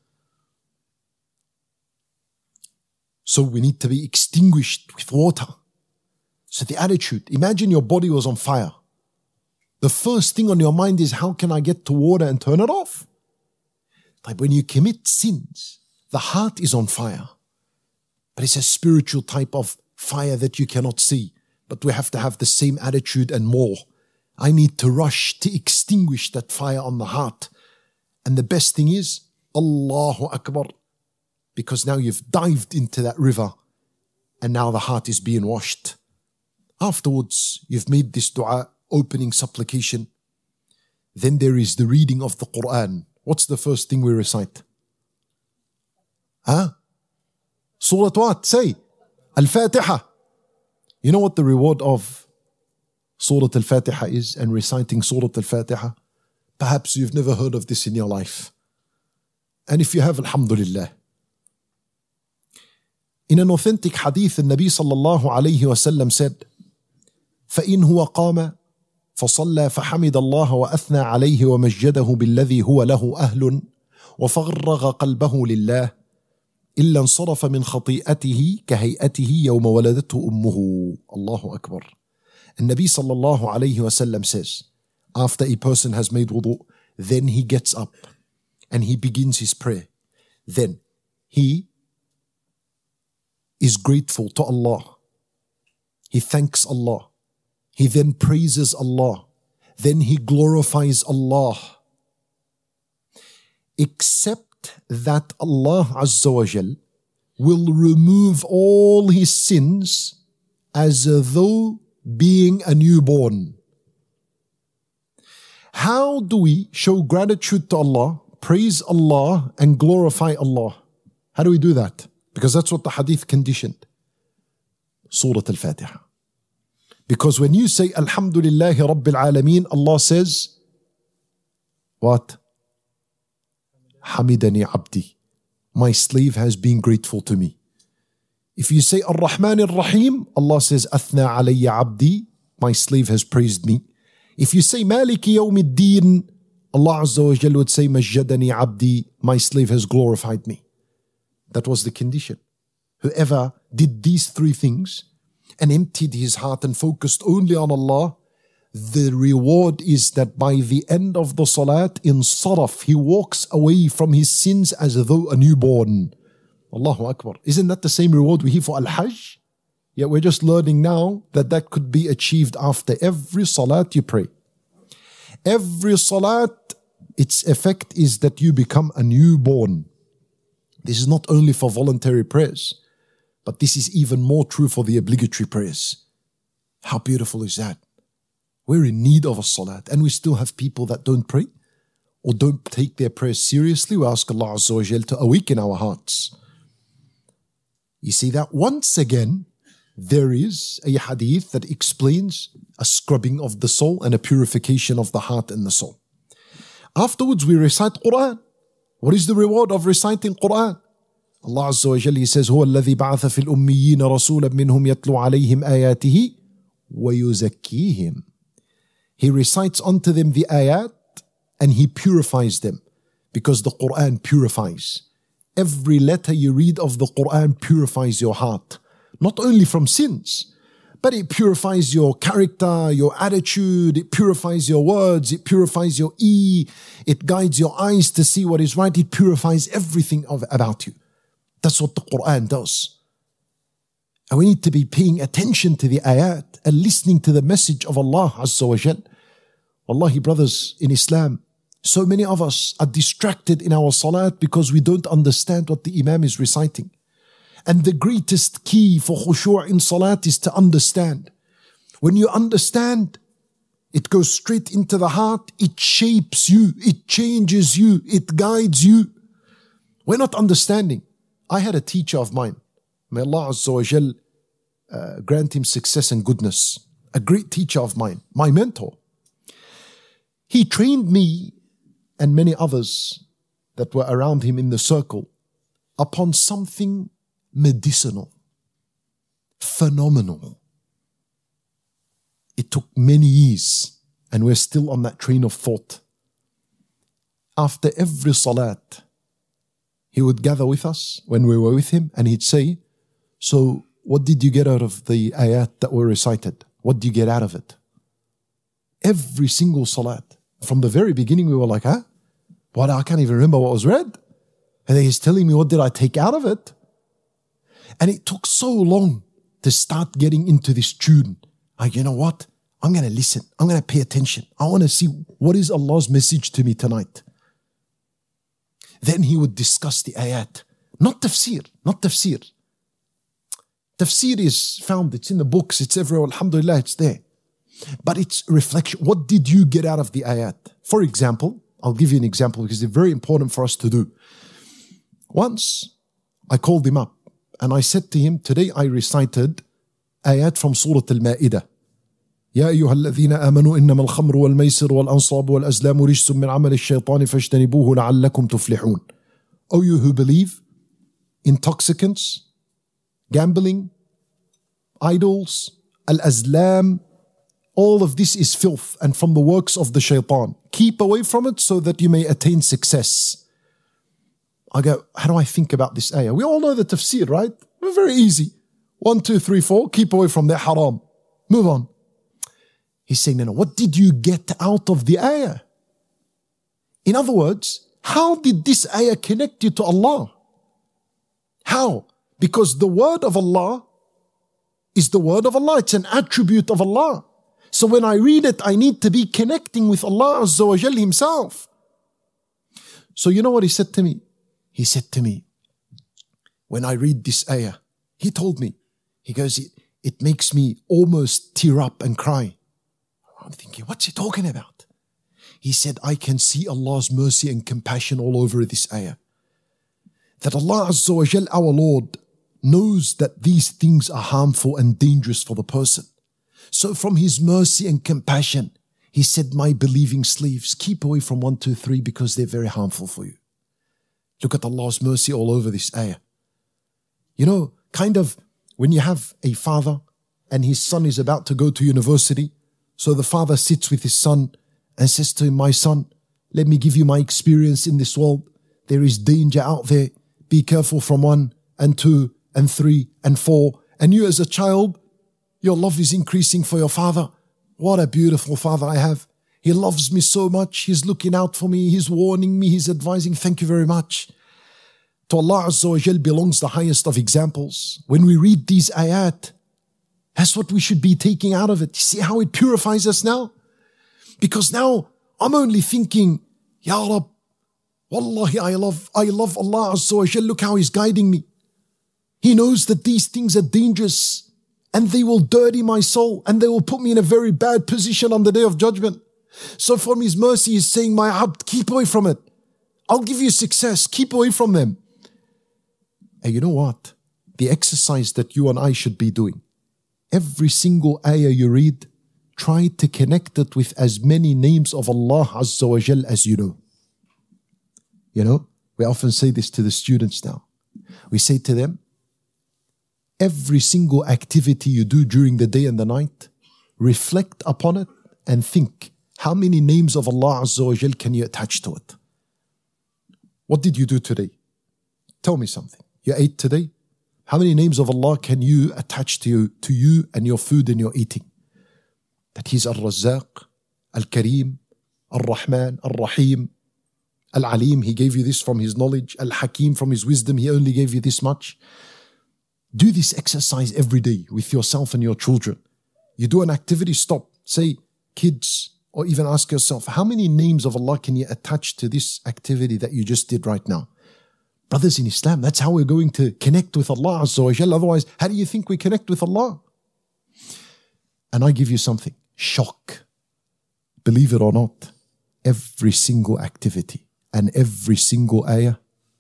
So we need to be extinguished with water. So the attitude, imagine your body was on fire. The first thing on your mind is, how can I get to water and turn it off? Like when you commit sins, the heart is on fire. But it's a spiritual type of fire that you cannot see. But we have to have the same attitude and more. I need to rush to extinguish that fire on the heart. And the best thing is, Allahu Akbar. Because now you've dived into that river and now the heart is being washed. Afterwards, you've made this dua, opening supplication. Then there is the reading of the Quran. What's the first thing we recite? Surah what? Say, Al-Fatiha. You know what the reward of Surah Al-Fatiha is and reciting Surah Al-Fatiha? Perhaps you've never heard of this in your life. And if you have, Alhamdulillah. In an authentic hadith, the Nabi sallallahu alayhi wa sallam said, فَإِنْ هُوَ قَامَ فَصَلَّى فَحَمِدَ اللَّهَ وَأَثْنَى عَلَيْهِ وَمَجَّدَهُ بِالَّذِي هُوَ لَهُ أَهْلٌ وَفَغْرَغَ قَلْبَهُ لِلَّهِ إِلَّا انصَرَفَ مِنْ خَطِيئَتِهِ كَهَيْئَتِهِ يَوْمَ وَلَدَتْهُ أُمُّهُ. Allahu Akbar. And Nabi sallallahu alayhi wa sallam says, after a person has made wudu, then he gets up and he begins his prayer. Then he is grateful to Allah. He thanks Allah. He then praises Allah. Then he glorifies Allah. Except that Allah Azza wa Jal will remove all his sins as though being a newborn. How do we show gratitude to Allah, praise Allah and glorify Allah? How do we do that? Because that's what the hadith conditioned. Surah Al-Fatiha. Because when you say Alhamdulillahi Rabbil Alameen, Allah says, what? Hamidani Abdi. My slave has been grateful to me. If you say Ar-Rahman Ar-Rahim, Allah says, Athna alayya Abdi. My slave has praised me. If you say Maliki Yawmiddin, Allah Azza wa Jalla would say, Majjadani Abdi. My slave has glorified me. That was the condition. Whoever did these three things and emptied his heart and focused only on Allah, the reward is that by the end of the salat in saraf, he walks away from his sins as though a newborn. Allahu Akbar. Isn't that the same reward we hear for Al-Hajj? Yet we're just learning now that that could be achieved after every salat you pray. Every salat, its effect is that you become a newborn. This is not only for voluntary prayers, but this is even more true for the obligatory prayers. How beautiful is that? We're in need of a salat, and we still have people that don't pray or don't take their prayers seriously. We ask Allah Azza wa Jal to awaken our hearts. You see that once again, there is a hadith that explains a scrubbing of the soul and a purification of the heart and the soul. Afterwards, we recite Quran. What is the reward of reciting Quran? Allah Azza wa Jalla, He says, هو الذي بعث في الأميين رسولا منهم يتلو عليهم آياته ويزكيهم. He recites unto them the ayat and He purifies them, because the Quran purifies. Every letter you read of the Quran purifies your heart, not only from sins, but it purifies your character, your attitude, it purifies your words, it purifies your it guides your eyes to see what is right, it purifies everything about you. That's what the Quran does. And we need to be paying attention to the ayat and listening to the message of Allah Azza wa Jal. Wallahi, brothers in Islam, so many of us are distracted in our salat because we don't understand what the Imam is reciting. And the greatest key for khushu' in salat is to understand. When you understand, it goes straight into the heart, it shapes you, it changes you, it guides you. We're not understanding. I had a teacher of mine, may Allah Azza wa Jal grant him success and goodness, a great teacher of mine, my mentor. He trained me and many others that were around him in the circle upon something medicinal, phenomenal. It took many years, and we're still on that train of thought. After every salat, he would gather with us when we were with him, and he'd say, so what did you get out of the ayat that were recited? What do you get out of it? Every single salat. From the very beginning, we were like, what? I can't even remember what was read. And then he's telling me, what did I take out of it? And it took so long to start getting into this tune. You know what? I'm going to listen. I'm going to pay attention. I want to see what is Allah's message to me tonight. Then he would discuss the ayat. Not tafsir. Tafsir is found. It's in the books. It's everywhere. Alhamdulillah, it's there. But it's reflection. What did you get out of the ayat? For example, I'll give you an example because it's very important for us to do. Once, I called him up and I said to him, today I recited ayat from Surah Al-Ma'idah. يا أيها الذين آمنوا إنما الخمر والميسر والأنصاب والأزلام رجس من عمل الشيطان فاجتنبوه لعلكم تفلحون. O you who believe, intoxicants, gambling, idols, al-azlam, all of this is filth and from the works of the shaitan. Keep away from it so that you may attain success. I go, how do I think about this ayah? We all know the tafsir, right? Very easy. 1, 2, 3, 4, keep away from their haram. Move on. He's saying, no, what did you get out of the ayah? In other words, how did this ayah connect you to Allah? How? Because the word of Allah is the word of Allah. It's an attribute of Allah. So when I read it, I need to be connecting with Allah Azza wa Jal Himself. So you know what he said to me? He said to me, when I read this ayah, he told me, he goes, it makes me almost tear up and cry. I'm thinking, what's he talking about? He said, I can see Allah's mercy and compassion all over this ayah. That Allah Azza wa Jal, our Lord, knows that these things are harmful and dangerous for the person. So from His mercy and compassion, He said, my believing slaves, keep away from 1, 2, 3 because they're very harmful for you. Look at Allah's mercy all over this ayah. You know, kind of when you have a father and his son is about to go to university, so the father sits with his son and says to him, my son, let me give you my experience in this world. There is danger out there. Be careful from 1 and 2 and 3 and 4. And you as a child, your love is increasing for your father. What a beautiful father I have. He loves me so much. He's looking out for me. He's warning me. He's advising. Thank you very much. To Allah Azza wa Jal belongs the highest of examples. When we read these ayat, that's what we should be taking out of it. You see how it purifies us now? Because now I'm only thinking, Ya Rab, Wallahi, I love Allah Azza wa Jal. Look how He's guiding me. He knows that these things are dangerous and they will dirty my soul and they will put me in a very bad position on the Day of Judgment. So from His mercy, He's saying, my abd, keep away from it. I'll give you success. Keep away from them. And you know what? The exercise that you and I should be doing. Every single ayah you read, try to connect it with as many names of Allah Azza wa Jal as you know. You know, we often say this to the students now. We say to them, every single activity you do during the day and the night, reflect upon it and think, how many names of Allah Azza wa Jal can you attach to it? What did you do today? Tell me something. You ate today? How many names of Allah can you attach to you and your food and your eating? That He's Al-Razzaq, Al-Kareem, Al-Rahman, Al-Rahim, Al-Alim. He gave you this from His knowledge. Al-Hakim, from His wisdom. He only gave you this much. Do this exercise every day with yourself and your children. You do an activity, stop. Say, kids, or even ask yourself, how many names of Allah can you attach to this activity that you just did right now? Brothers in Islam, that's how we're going to connect with Allah Azza wa Jalla. Otherwise, how do you think we connect with Allah? And I give you something, shock. Believe it or not, every single activity and every single ayah,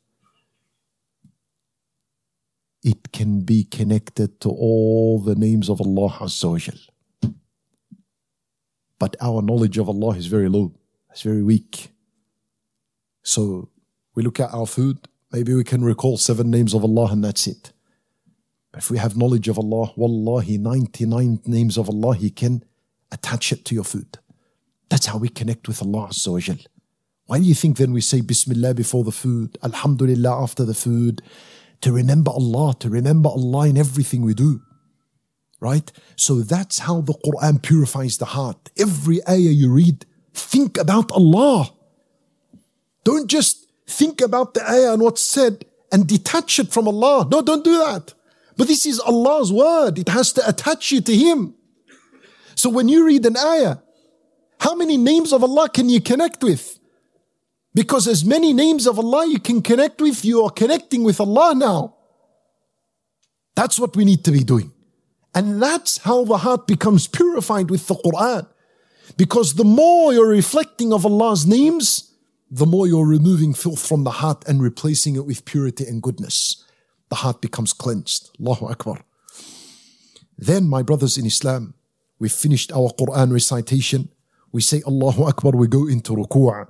it can be connected to all the names of Allah Azza wa Jalla. But our knowledge of Allah is very low. It's very weak. So we look at our food, maybe we can recall 7 names of Allah and that's it. But if we have knowledge of Allah, wallahi, 99 names of Allah, He can attach it to your food. That's how we connect with Allah Azza wa Jal. Why do you think then we say Bismillah before the food, Alhamdulillah after the food, to remember Allah in everything we do? Right? So that's how the Quran purifies the heart. Every ayah you read, think about Allah. Don't just think about the ayah and what's said and detach it from Allah. No, don't do that. But this is Allah's word. It has to attach you to Him. So when you read an ayah, how many names of Allah can you connect with? Because as many names of Allah you can connect with, you are connecting with Allah now. That's what we need to be doing. And that's how the heart becomes purified with the Quran. Because the more you're reflecting of Allah's names, the more you're removing filth from the heart and replacing it with purity and goodness. The heart becomes cleansed. Allahu Akbar. Then, my brothers in Islam, we've finished our Quran recitation. We say Allahu Akbar, we go into ruku'.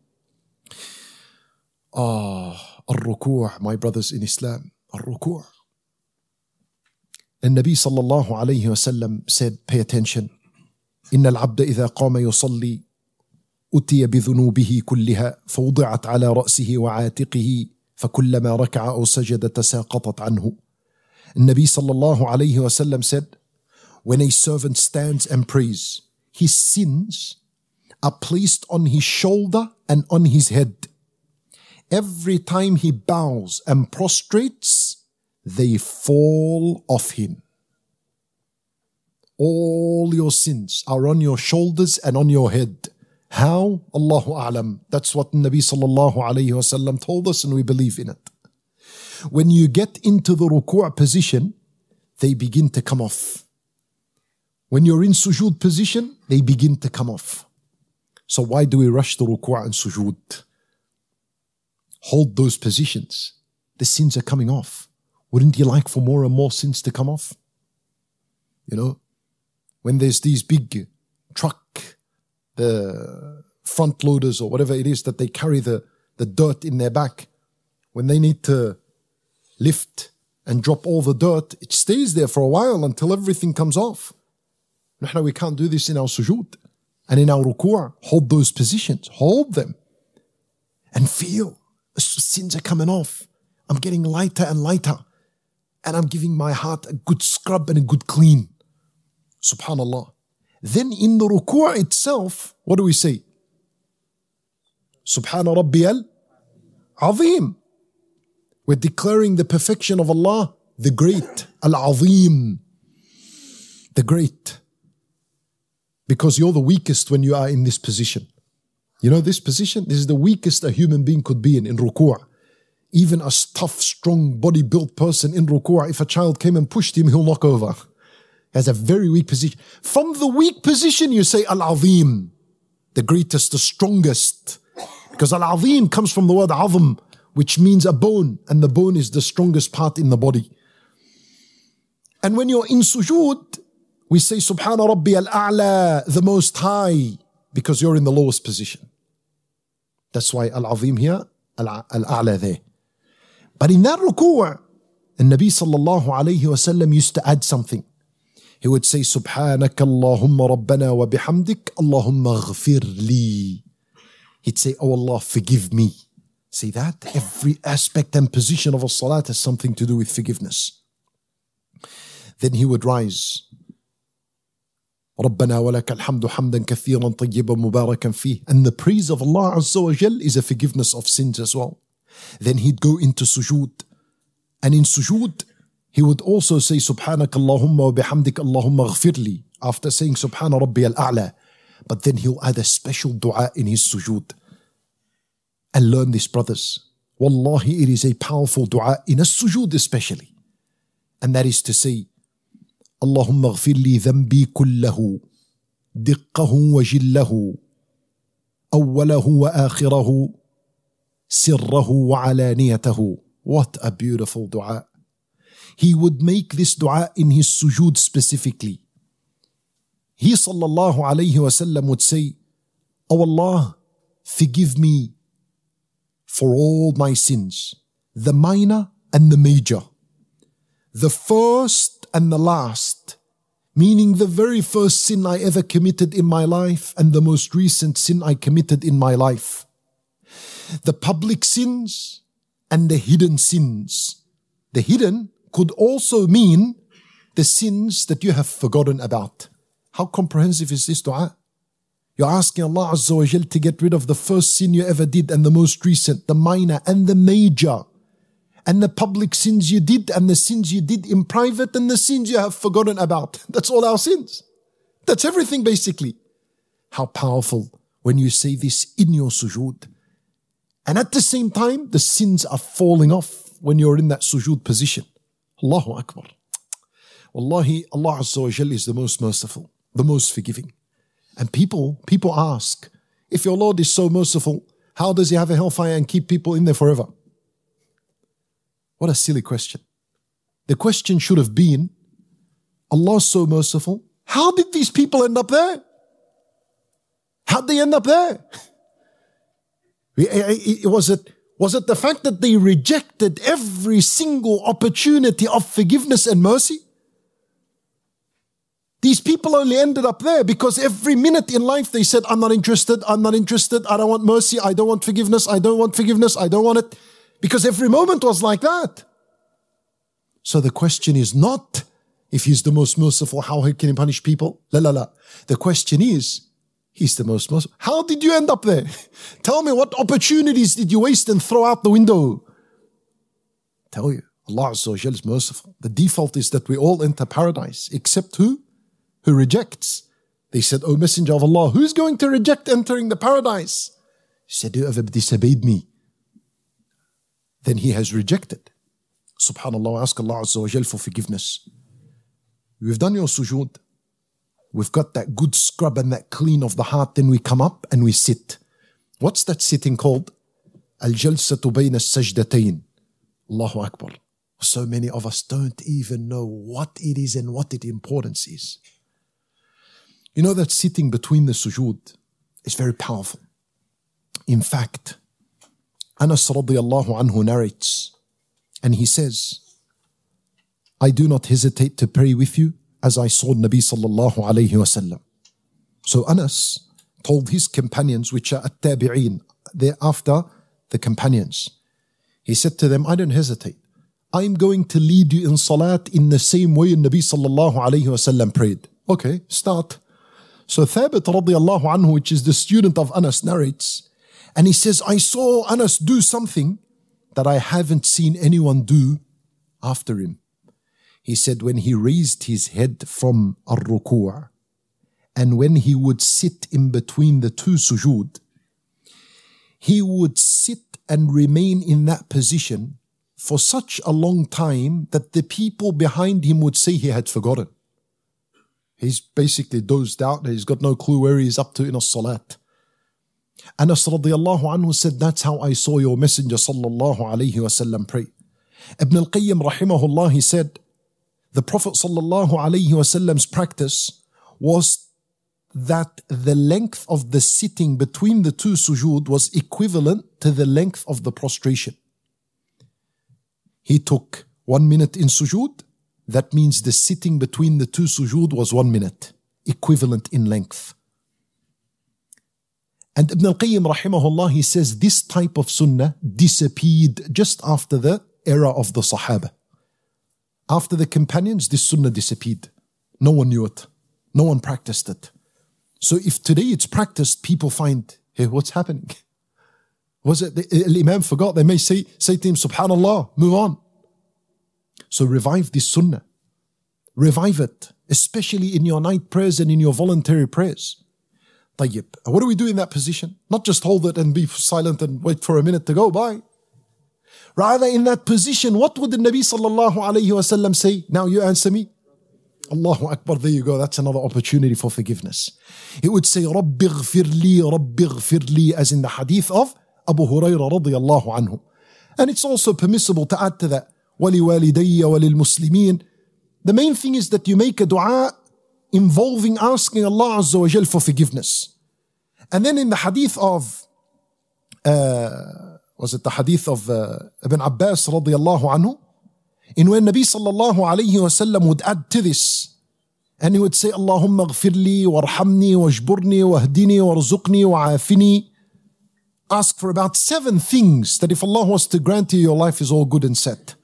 Al-ruku', my brothers in Islam. Al-ruku'. And Nabi sallallahu alayhi wa sallam said, pay attention. إن العبد إذا قام يصلي أتي بذنوبه كلها فوضعت على رأسه وعاتقه فكلما ركع أو سجد تساقطت عنه. النبي صلى الله عليه وسلم said, when a servant stands and prays, his sins are placed on his shoulder and on his head. Every time he bows and prostrates, they fall off him. All your sins are on your shoulders and on your head. How? Allahu A'lam. That's what Nabi sallallahu alayhi wa sallam told us and we believe in it. When you get into the ruku' position, they begin to come off. When you're in sujood position, they begin to come off. So why do we rush the ruku' and sujood? Hold those positions. The sins are coming off. Wouldn't you like for more and more sins to come off? You know, when there's these big truck, the front loaders or whatever it is that they carry the dirt in their back, when they need to lift and drop all the dirt, it stays there for a while until everything comes off. We can't do this in our sujood. And in our ruku', hold those positions, hold them and feel the sins are coming off. I'm getting lighter and lighter and I'm giving my heart a good scrub and a good clean. Subhanallah. Then in the ruku' itself, what do we say? Subhana Rabbiyal Azim. We're declaring the perfection of Allah, the great, Al-Azim, the great. Because you're the weakest when you are in this position. You know this position? This is the weakest a human being could be in ruku'. Even a tough, strong, body-built person in ruku', if a child came and pushed him, he'll knock over. He has a very weak position. From the weak position, you say Al-Azim, the greatest, the strongest. Because Al-Azim comes from the word Azm, which means a bone, and the bone is the strongest part in the body. And when you're in sujood, we say Subhana Rabbi al-A'la, the most high, because you're in the lowest position. That's why Al-Azim here, Al-A'la there. But in that ruku', the Nabi sallallahu alayhi wa sallam used to add something. He would say, Subhanaka Allahumma Rabbana wa bihamdik, Allahumma ghfir li. He'd say, oh Allah, forgive me. See that? Every aspect and position of a salat has something to do with forgiveness. Then he would rise. رَبَّنَا وَلَكَ الْحَمْدُ حَمْدًا كَثِيرًا طَيِّبًا مُبَارَكًا فِيهِ. And the praise of Allah Azza wa Jal is a forgiveness of sins as well. Then he'd go into sujood. And in sujood, he would also say, Subhanaka Allahumma wa bihamdik Allahumma ghfirli, after saying Subhana Rabbi al-A'la. But then he'll add a special dua in his sujood. And learn this, brothers. Wallahi, it is a powerful dua in a sujood especially. And that is to say, Allahumma ghfir li dhanbi kullahu, diqqahu wa jillahu, awwalahu wa akhirahu, sirrahu wa alaniyatahu. What a beautiful dua. He would make this dua in his sujood specifically. He sallallahu alayhi wa sallam would say, oh Allah, forgive me for all my sins, the minor and the major, the first and the last, meaning the very first sin I ever committed in my life and the most recent sin I committed in my life, the public sins and the hidden sins. The hidden could also mean the sins that you have forgotten about. How comprehensive is this dua? You're asking Allah Azza wa Jal to get rid of the first sin you ever did and the most recent, the minor and the major, and the public sins you did and the sins you did in private and the sins you have forgotten about. That's all our sins. That's everything basically. How powerful when you say this in your sujood. And at the same time, the sins are falling off when you're in that sujood position. Allahu Akbar. Wallahi, Allah Azza wa Jal is the most merciful, the most forgiving. And people ask, if your Lord is so merciful, how does he have a hellfire and keep people in there forever? What a silly question. The question should have been, Allah's so merciful, how did these people end up there? How'd they end up there? Was it the fact that they rejected every single opportunity of forgiveness and mercy? These people only ended up there because every minute in life they said, I'm not interested, I don't want mercy, I don't want forgiveness, I don't want it. Because every moment was like that. So the question is not, if he's the most merciful, how can he punish people? La. The question is, he's the most merciful. How did you end up there? Tell me, what opportunities did you waste and throw out the window? Tell you, Allah Azza wa Jal is merciful. The default is that we all enter paradise, except who? Who rejects. They said, O Messenger of Allah, who's going to reject entering the paradise? He said, whoever disobeyed me, then he has rejected. Subhanallah, ask Allah Azza wa Jal for forgiveness. We've done your sujood. We've got that good scrub and that clean of the heart. Then we come up and we sit. What's that sitting called? Al-jalsatu bayna as-sajdatayn. Allahu Akbar. So many of us don't even know what it is and what its importance is. You know that sitting between the sujood is very powerful. In fact, Anas radiallahu anhu narrates, and he says, I do not hesitate to pray with you as I saw Nabi sallallahu alayhi wasallam. So Anas told his companions, which are at-tabi'een, thereafter the companions. He said to them, I don't hesitate. I'm going to lead you in salat in the same way Nabi sallallahu alayhi wasallam prayed. Okay, start. So Thabit radiallahu anhu, which is the student of Anas, narrates, and he says, I saw Anas do something that I haven't seen anyone do after him. He said when he raised his head from ar-ruku' and when he would sit in between the two sujood, he would sit and remain in that position for such a long time that the people behind him would say he had forgotten. He's basically dozed out. He's got no clue where he's up to in a salat. Anas radiallahu anhu said, that's how I saw your messenger sallallahu alayhi wasallam pray. Ibn al-Qayyim rahimahullah, he said, the Prophet sallallahu alayhi wasallam's practice was that the length of the sitting between the two sujood was equivalent to the length of the prostration. He took 1 minute in sujood. That means the sitting between the two sujood was 1 minute, equivalent in length. And Ibn al-Qayyim rahimahullah, he says this type of sunnah disappeared just after the era of the Sahaba. After the companions, this sunnah disappeared. No one knew it. No one practiced it. So if today it's practiced, people find, hey, what's happening? Was it the Imam forgot? They may say to him, subhanallah, move on. So revive this sunnah. Revive it, especially in your night prayers and in your voluntary prayers. Tayyib. What do we do in that position? Not just hold it and be silent and wait for a minute to go by. Rather, in that position, what would the Nabi sallallahu alayhi wasallam say? Now you answer me. Allahu Akbar, there you go. That's another opportunity for forgiveness. He would say, Rabbi ghfirli, as in the hadith of Abu Hurairah radiyallahu anhu. And it's also permissible to add to that, wali walidayya walil muslimin. The main thing is that you make a dua involving asking Allah Azza wa Jal for forgiveness. And then in the hadith of, the hadith of Ibn Abbas radiyallahu anhu, in when Nabi sallallahu alayhi wa sallam would add to this, and he would say, Allahumma ghfirli warhamni wajburni wahdini warzuqni wa'afini. Ask for about 7 things that if Allah was to grant you, your life is all good and set.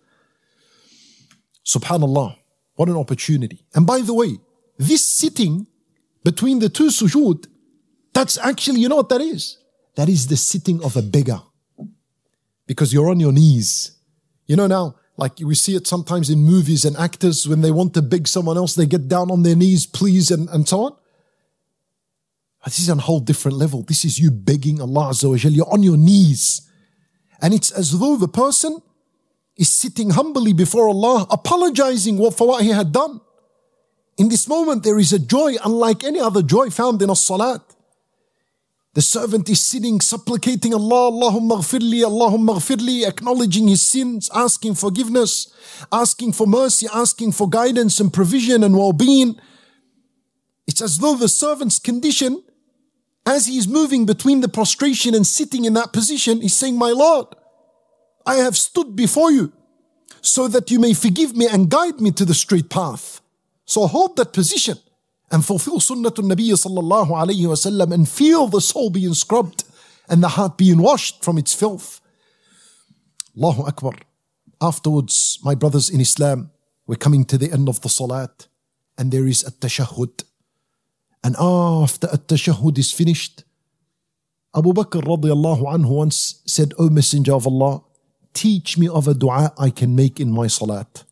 Subhanallah, what an opportunity. And by the way, this sitting between the two sujood, that's actually, you know what that is? That is the sitting of a beggar. Because you're on your knees. You know now, like we see it sometimes in movies and actors, when they want to beg someone else, they get down on their knees, please, and so on. But this is on a whole different level. This is you begging Allah Azza wa Jal. You're on your knees. And it's as though the person is sitting humbly before Allah, apologizing for what he had done. In this moment, there is a joy unlike any other joy found in a salat. The servant is sitting, supplicating Allah, Allahumma ghfirli, acknowledging his sins, asking forgiveness, asking for mercy, asking for guidance and provision and well-being. It's as though the servant's condition, as he is moving between the prostration and sitting in that position, is saying, my Lord, I have stood before you so that you may forgive me and guide me to the straight path. So hold that position and fulfill Sunnatul Nabi sallallahu alayhi wa sallam and feel the soul being scrubbed and the heart being washed from its filth. Allahu Akbar. Afterwards, my brothers in Islam, we're coming to the end of the salat and there is at-tashahhud. And after at-tashahhud is finished, Abu Bakr radiyallahu anhu once said, O Messenger of Allah, teach me of a dua I can make in my salat.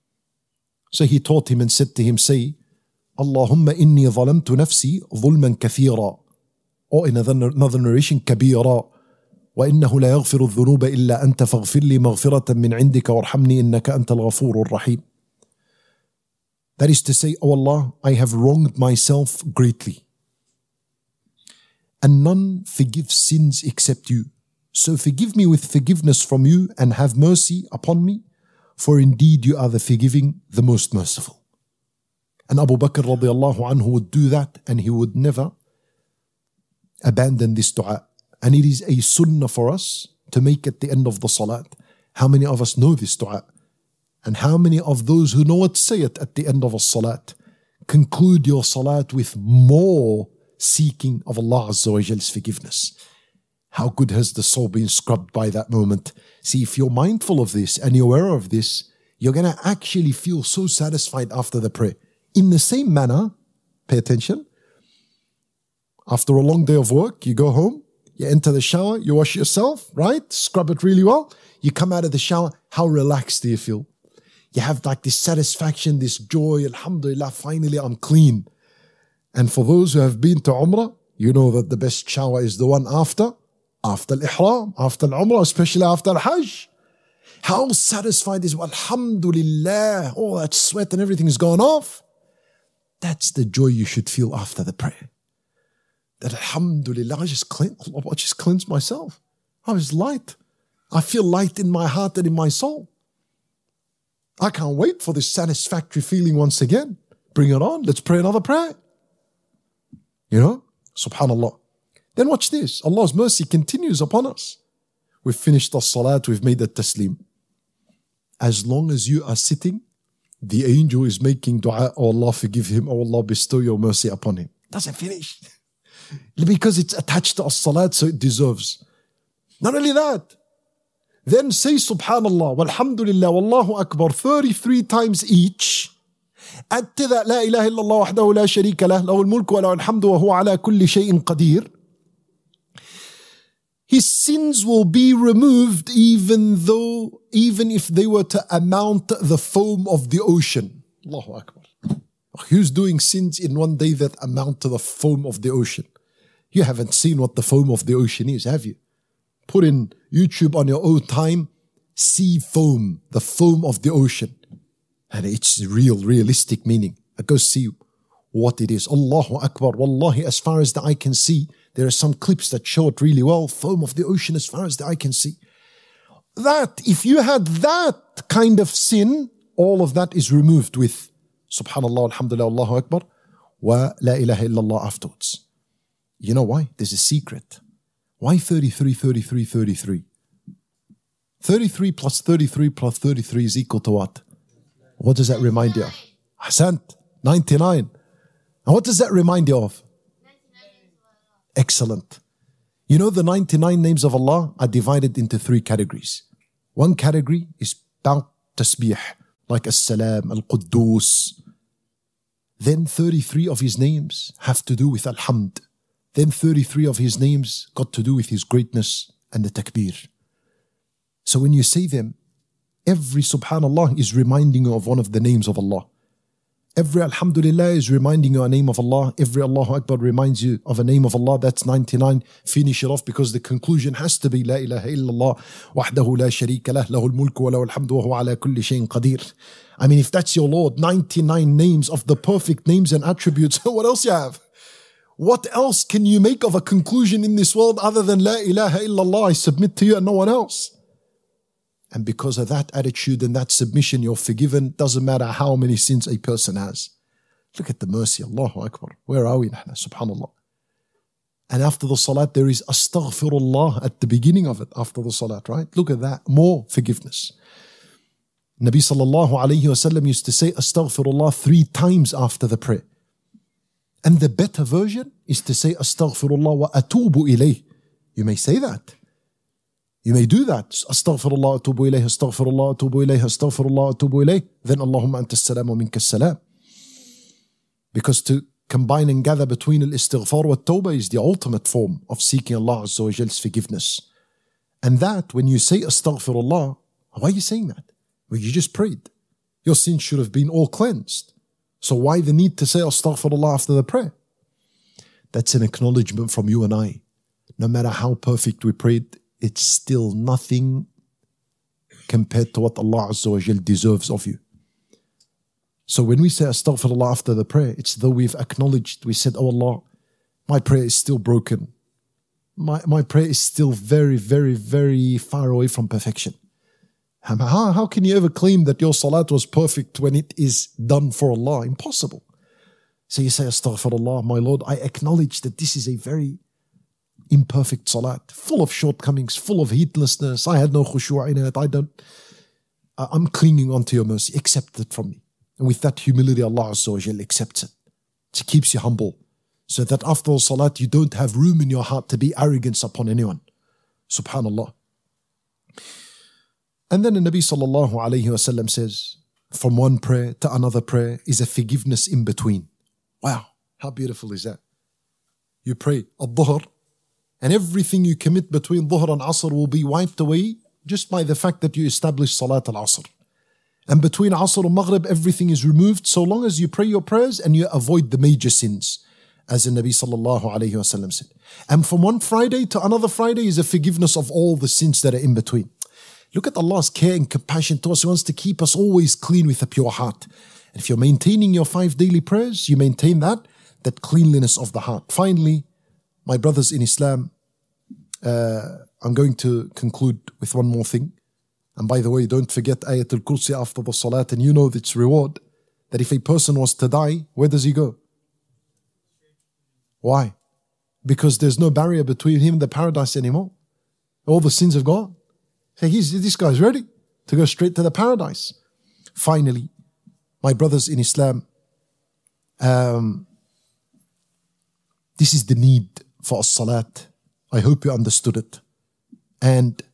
So he taught him and said to him, say, Allahumma inni zalamtu nafsi zulman kathira. Or in another narration, kabira. وإنه لا يغفر الذنوب إلا أنت فاغفر لي مغفرة من عندك وارحمني إنك أنت الغفور الرحيم. That is to say, O Allah, I have wronged myself greatly. And none forgives sins except you. So forgive me with forgiveness from you and have mercy upon me, for indeed you are the forgiving, the most merciful. And Abu Bakr radiallahu anhu would do that and he would never abandon this dua. And it is a sunnah for us to make at the end of the salat. How many of us know this dua? And how many of those who know it say it at the end of a salat? Conclude your salat with more seeking of Allah Azza wa Jal's forgiveness. How good has the soul been scrubbed by that moment? See, if you're mindful of this and you're aware of this, you're going to actually feel so satisfied after the prayer. In the same manner, pay attention, After a long day of work, you go home, you enter the shower, you wash yourself, right? Scrub it really well. You come out of the shower, how relaxed do you feel? You have like this satisfaction, this joy, alhamdulillah, finally I'm clean. And for those who have been to Umrah, you know that the best shower is the one after al-Ihram, after al-Umrah, especially after al-Hajj. How satisfied is, alhamdulillah, all that sweat and everything is gone off. That's the joy you should feel after the prayer. That alhamdulillah, I just cleansed myself. I was light. I feel light in my heart and in my soul. I can't wait for this satisfactory feeling once again. Bring it on. Let's pray another prayer. You know, subhanallah. Then watch this. Allah's mercy continues upon us. We've finished the salat, we've made the taslim. As long as you are sitting, the angel is making dua, oh Allah forgive him, oh Allah bestow your mercy upon him. Doesn't finish. Because it's attached to as-salat, so it deserves. Not only that, then say subhanallah, walhamdulillah, wallahu akbar 33 times each. Add to that, la ilaha illallah wahdahu la sharika lah, lahu al-mulku wa lahu al-hamdu wa huwa ala kulli shay'in qadir. His sins will be removed even if they were to amount the foam of the ocean. Allahu Akbar. Who's doing sins in one day that amount to the foam of the ocean? You haven't seen what the foam of the ocean is, have you? Put in YouTube on your own time, sea foam, the foam of the ocean. And it's realistic meaning. Go see what it is. Allahu Akbar. Wallahi, as far as the eye can see, there are some clips that show it really well. Foam of the ocean as far as the eye can see. That, if you had that kind of sin, all of that is removed with subhanallah, alhamdulillah, Allahu Akbar, wa la ilaha illallah afterwards. You know why? There's a secret. Why 33, 33, 33? 33 plus 33 plus 33 is equal to what? What does that remind you of? Ahsant, 99. And what does that remind you of? Excellent. You know the 99 names of Allah are divided into 3 categories. One category is about tasbih, like As-Salam, Al-Quddus. Then 33 of His names have to do with Al-Hamd. Then 33 of His names got to do with His greatness and the takbir. So when you say them, every subhanallah is reminding you of one of the names of Allah. Every alhamdulillah is reminding you a name of Allah. Every Allahu Akbar reminds you of a name of Allah. That's 99. Finish it off because the conclusion has to be La ilaha illallah wahdahu la sharika lah lahu al-mulku wa lahu al-hamdu wa huwa ala kulli shay'in qadir. I mean, if that's your Lord, 99 names of the perfect names and attributes, what else you have? What else can you make of a conclusion in this world other than La ilaha illallah? I submit to you and no one else. And because of that attitude and that submission, you're forgiven. Doesn't matter how many sins a person has. Look at the mercy. Allahu Akbar. Where are we? Subhanallah. And after the salat, there is astaghfirullah at the beginning of it, after the salat, right? Look at that. More forgiveness. Nabi sallallahu alayhi wa sallam used to say astaghfirullah 3 times after the prayer. And the better version is to say astaghfirullah wa atubu ilayh. You may say that. You may do that. Astaghfirullah atubu ilayh, astaghfirullah atubu ilayh, astaghfirullah atubu ilayh. Then Allahumma anta as-salam wa minka as-salam. Because to combine and gather between al-istighfar wa tawbah is the ultimate form of seeking Allah Azza wa Jal's forgiveness. And that, when you say astaghfirullah, why are you saying that? Well, you just prayed. Your sins should have been all cleansed. So why the need to say astaghfirullah after the prayer? That's an acknowledgement from you and I. No matter how perfect we prayed, it's still nothing compared to what Allah Azza wa Jal deserves of you. So when we say astaghfirullah after the prayer, it's though we've acknowledged, we said, oh Allah, my prayer is still broken. My prayer is still very, very, very far away from perfection. How can you ever claim that your salat was perfect when it is done for Allah? Impossible. So you say, astaghfirullah, my Lord, I acknowledge that this is a very imperfect salat, full of shortcomings, full of heedlessness. I had no khushu' in it. I'm clinging on to your mercy. Accept it from me. And with that humility, Allah Azza wa Jal accepts it. It keeps you humble. So that after the salat, you don't have room in your heart to be arrogance upon anyone. Subhanallah. And then the Nabi sallallahu alayhi wa sallam says, from one prayer to another prayer is a forgiveness in between. Wow, how beautiful is that? you pray al-Dhuhr, and everything you commit between Dhuhr and Asr will be wiped away just by the fact that you establish Salat al-Asr. And between Asr and Maghrib, everything is removed so long as you pray your prayers and you avoid the major sins, as the Nabi sallallahu alayhi wa sallam said. And from one Friday to another Friday is a forgiveness of all the sins that are in between. Look at Allah's care and compassion to us. He wants to keep us always clean with a pure heart. And if you're maintaining your 5 daily prayers, you maintain that cleanliness of the heart. Finally, my brothers in Islam, I'm going to conclude with one more thing. And by the way, don't forget Ayatul Kursi after the Salat, and you know its reward, that if a person was to die, where does he go? Why? Because there's no barrier between him and the paradise anymore. All the sins have gone. So this guy's ready to go straight to the paradise. Finally, my brothers in Islam, this is the need for as-salat. I hope you understood it. And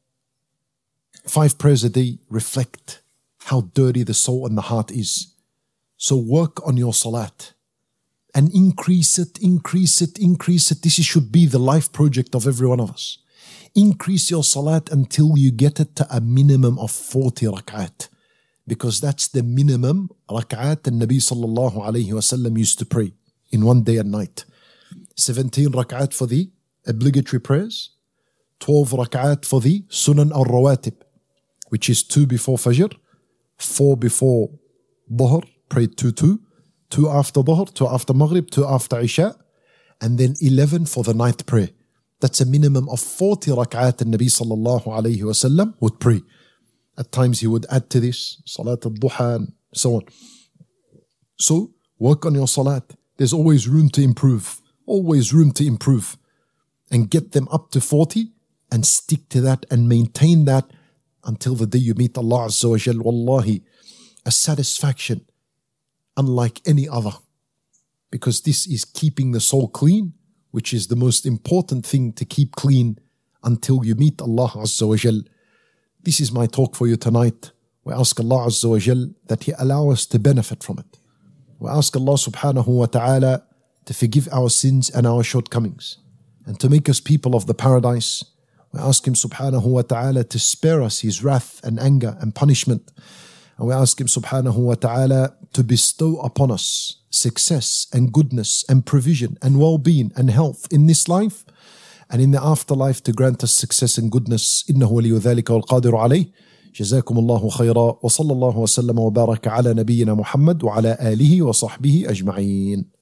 5 prayers a day reflect how dirty the soul and the heart is. So work on your salat and increase it. This should be the life project of every one of us. Increase your salat until you get it to a minimum of 40 rak'at. Because that's the minimum rak'at the Nabi sallallahu alayhi wa sallam used to pray in one day and night. 17 rak'at for the obligatory prayers, 12 rak'at for the sunan al-rawatib, which is 2 before Fajr, 4 before Dhuhr, pray 2 after Dhuhr, 2 after Maghrib, 2 after Isha, and then 11 for the night prayer. That's a minimum of 40 rak'at the Nabi sallallahu alayhi wa sallam would pray. At times he would add to this, Salat al-Duha and so on. So, work on your salat. There's always room to improve. Always room to improve. And get them up to 40 and stick to that and maintain that until the day you meet Allah Azza wa Jal. Wallahi, a satisfaction unlike any other. Because this is keeping the soul clean, which is the most important thing to keep clean until you meet Allah Azza wa Jal. This is my talk for you tonight. We ask Allah Azza wa Jal that He allow us to benefit from it. We ask Allah subhanahu wa ta'ala to forgive our sins and our shortcomings and to make us people of the paradise. We ask Him subhanahu wa ta'ala to spare us His wrath and anger and punishment. And we ask Him subhanahu wa ta'ala to bestow upon us success and goodness and provision and well-being and health in this life and in the afterlife, to grant us success and goodness. إنه ولي ذلك والقادر عليه. جزاكم الله خيرا وصلى الله وسلم وبارك على نبينا محمد وعلى آله وصحبه أجمعين.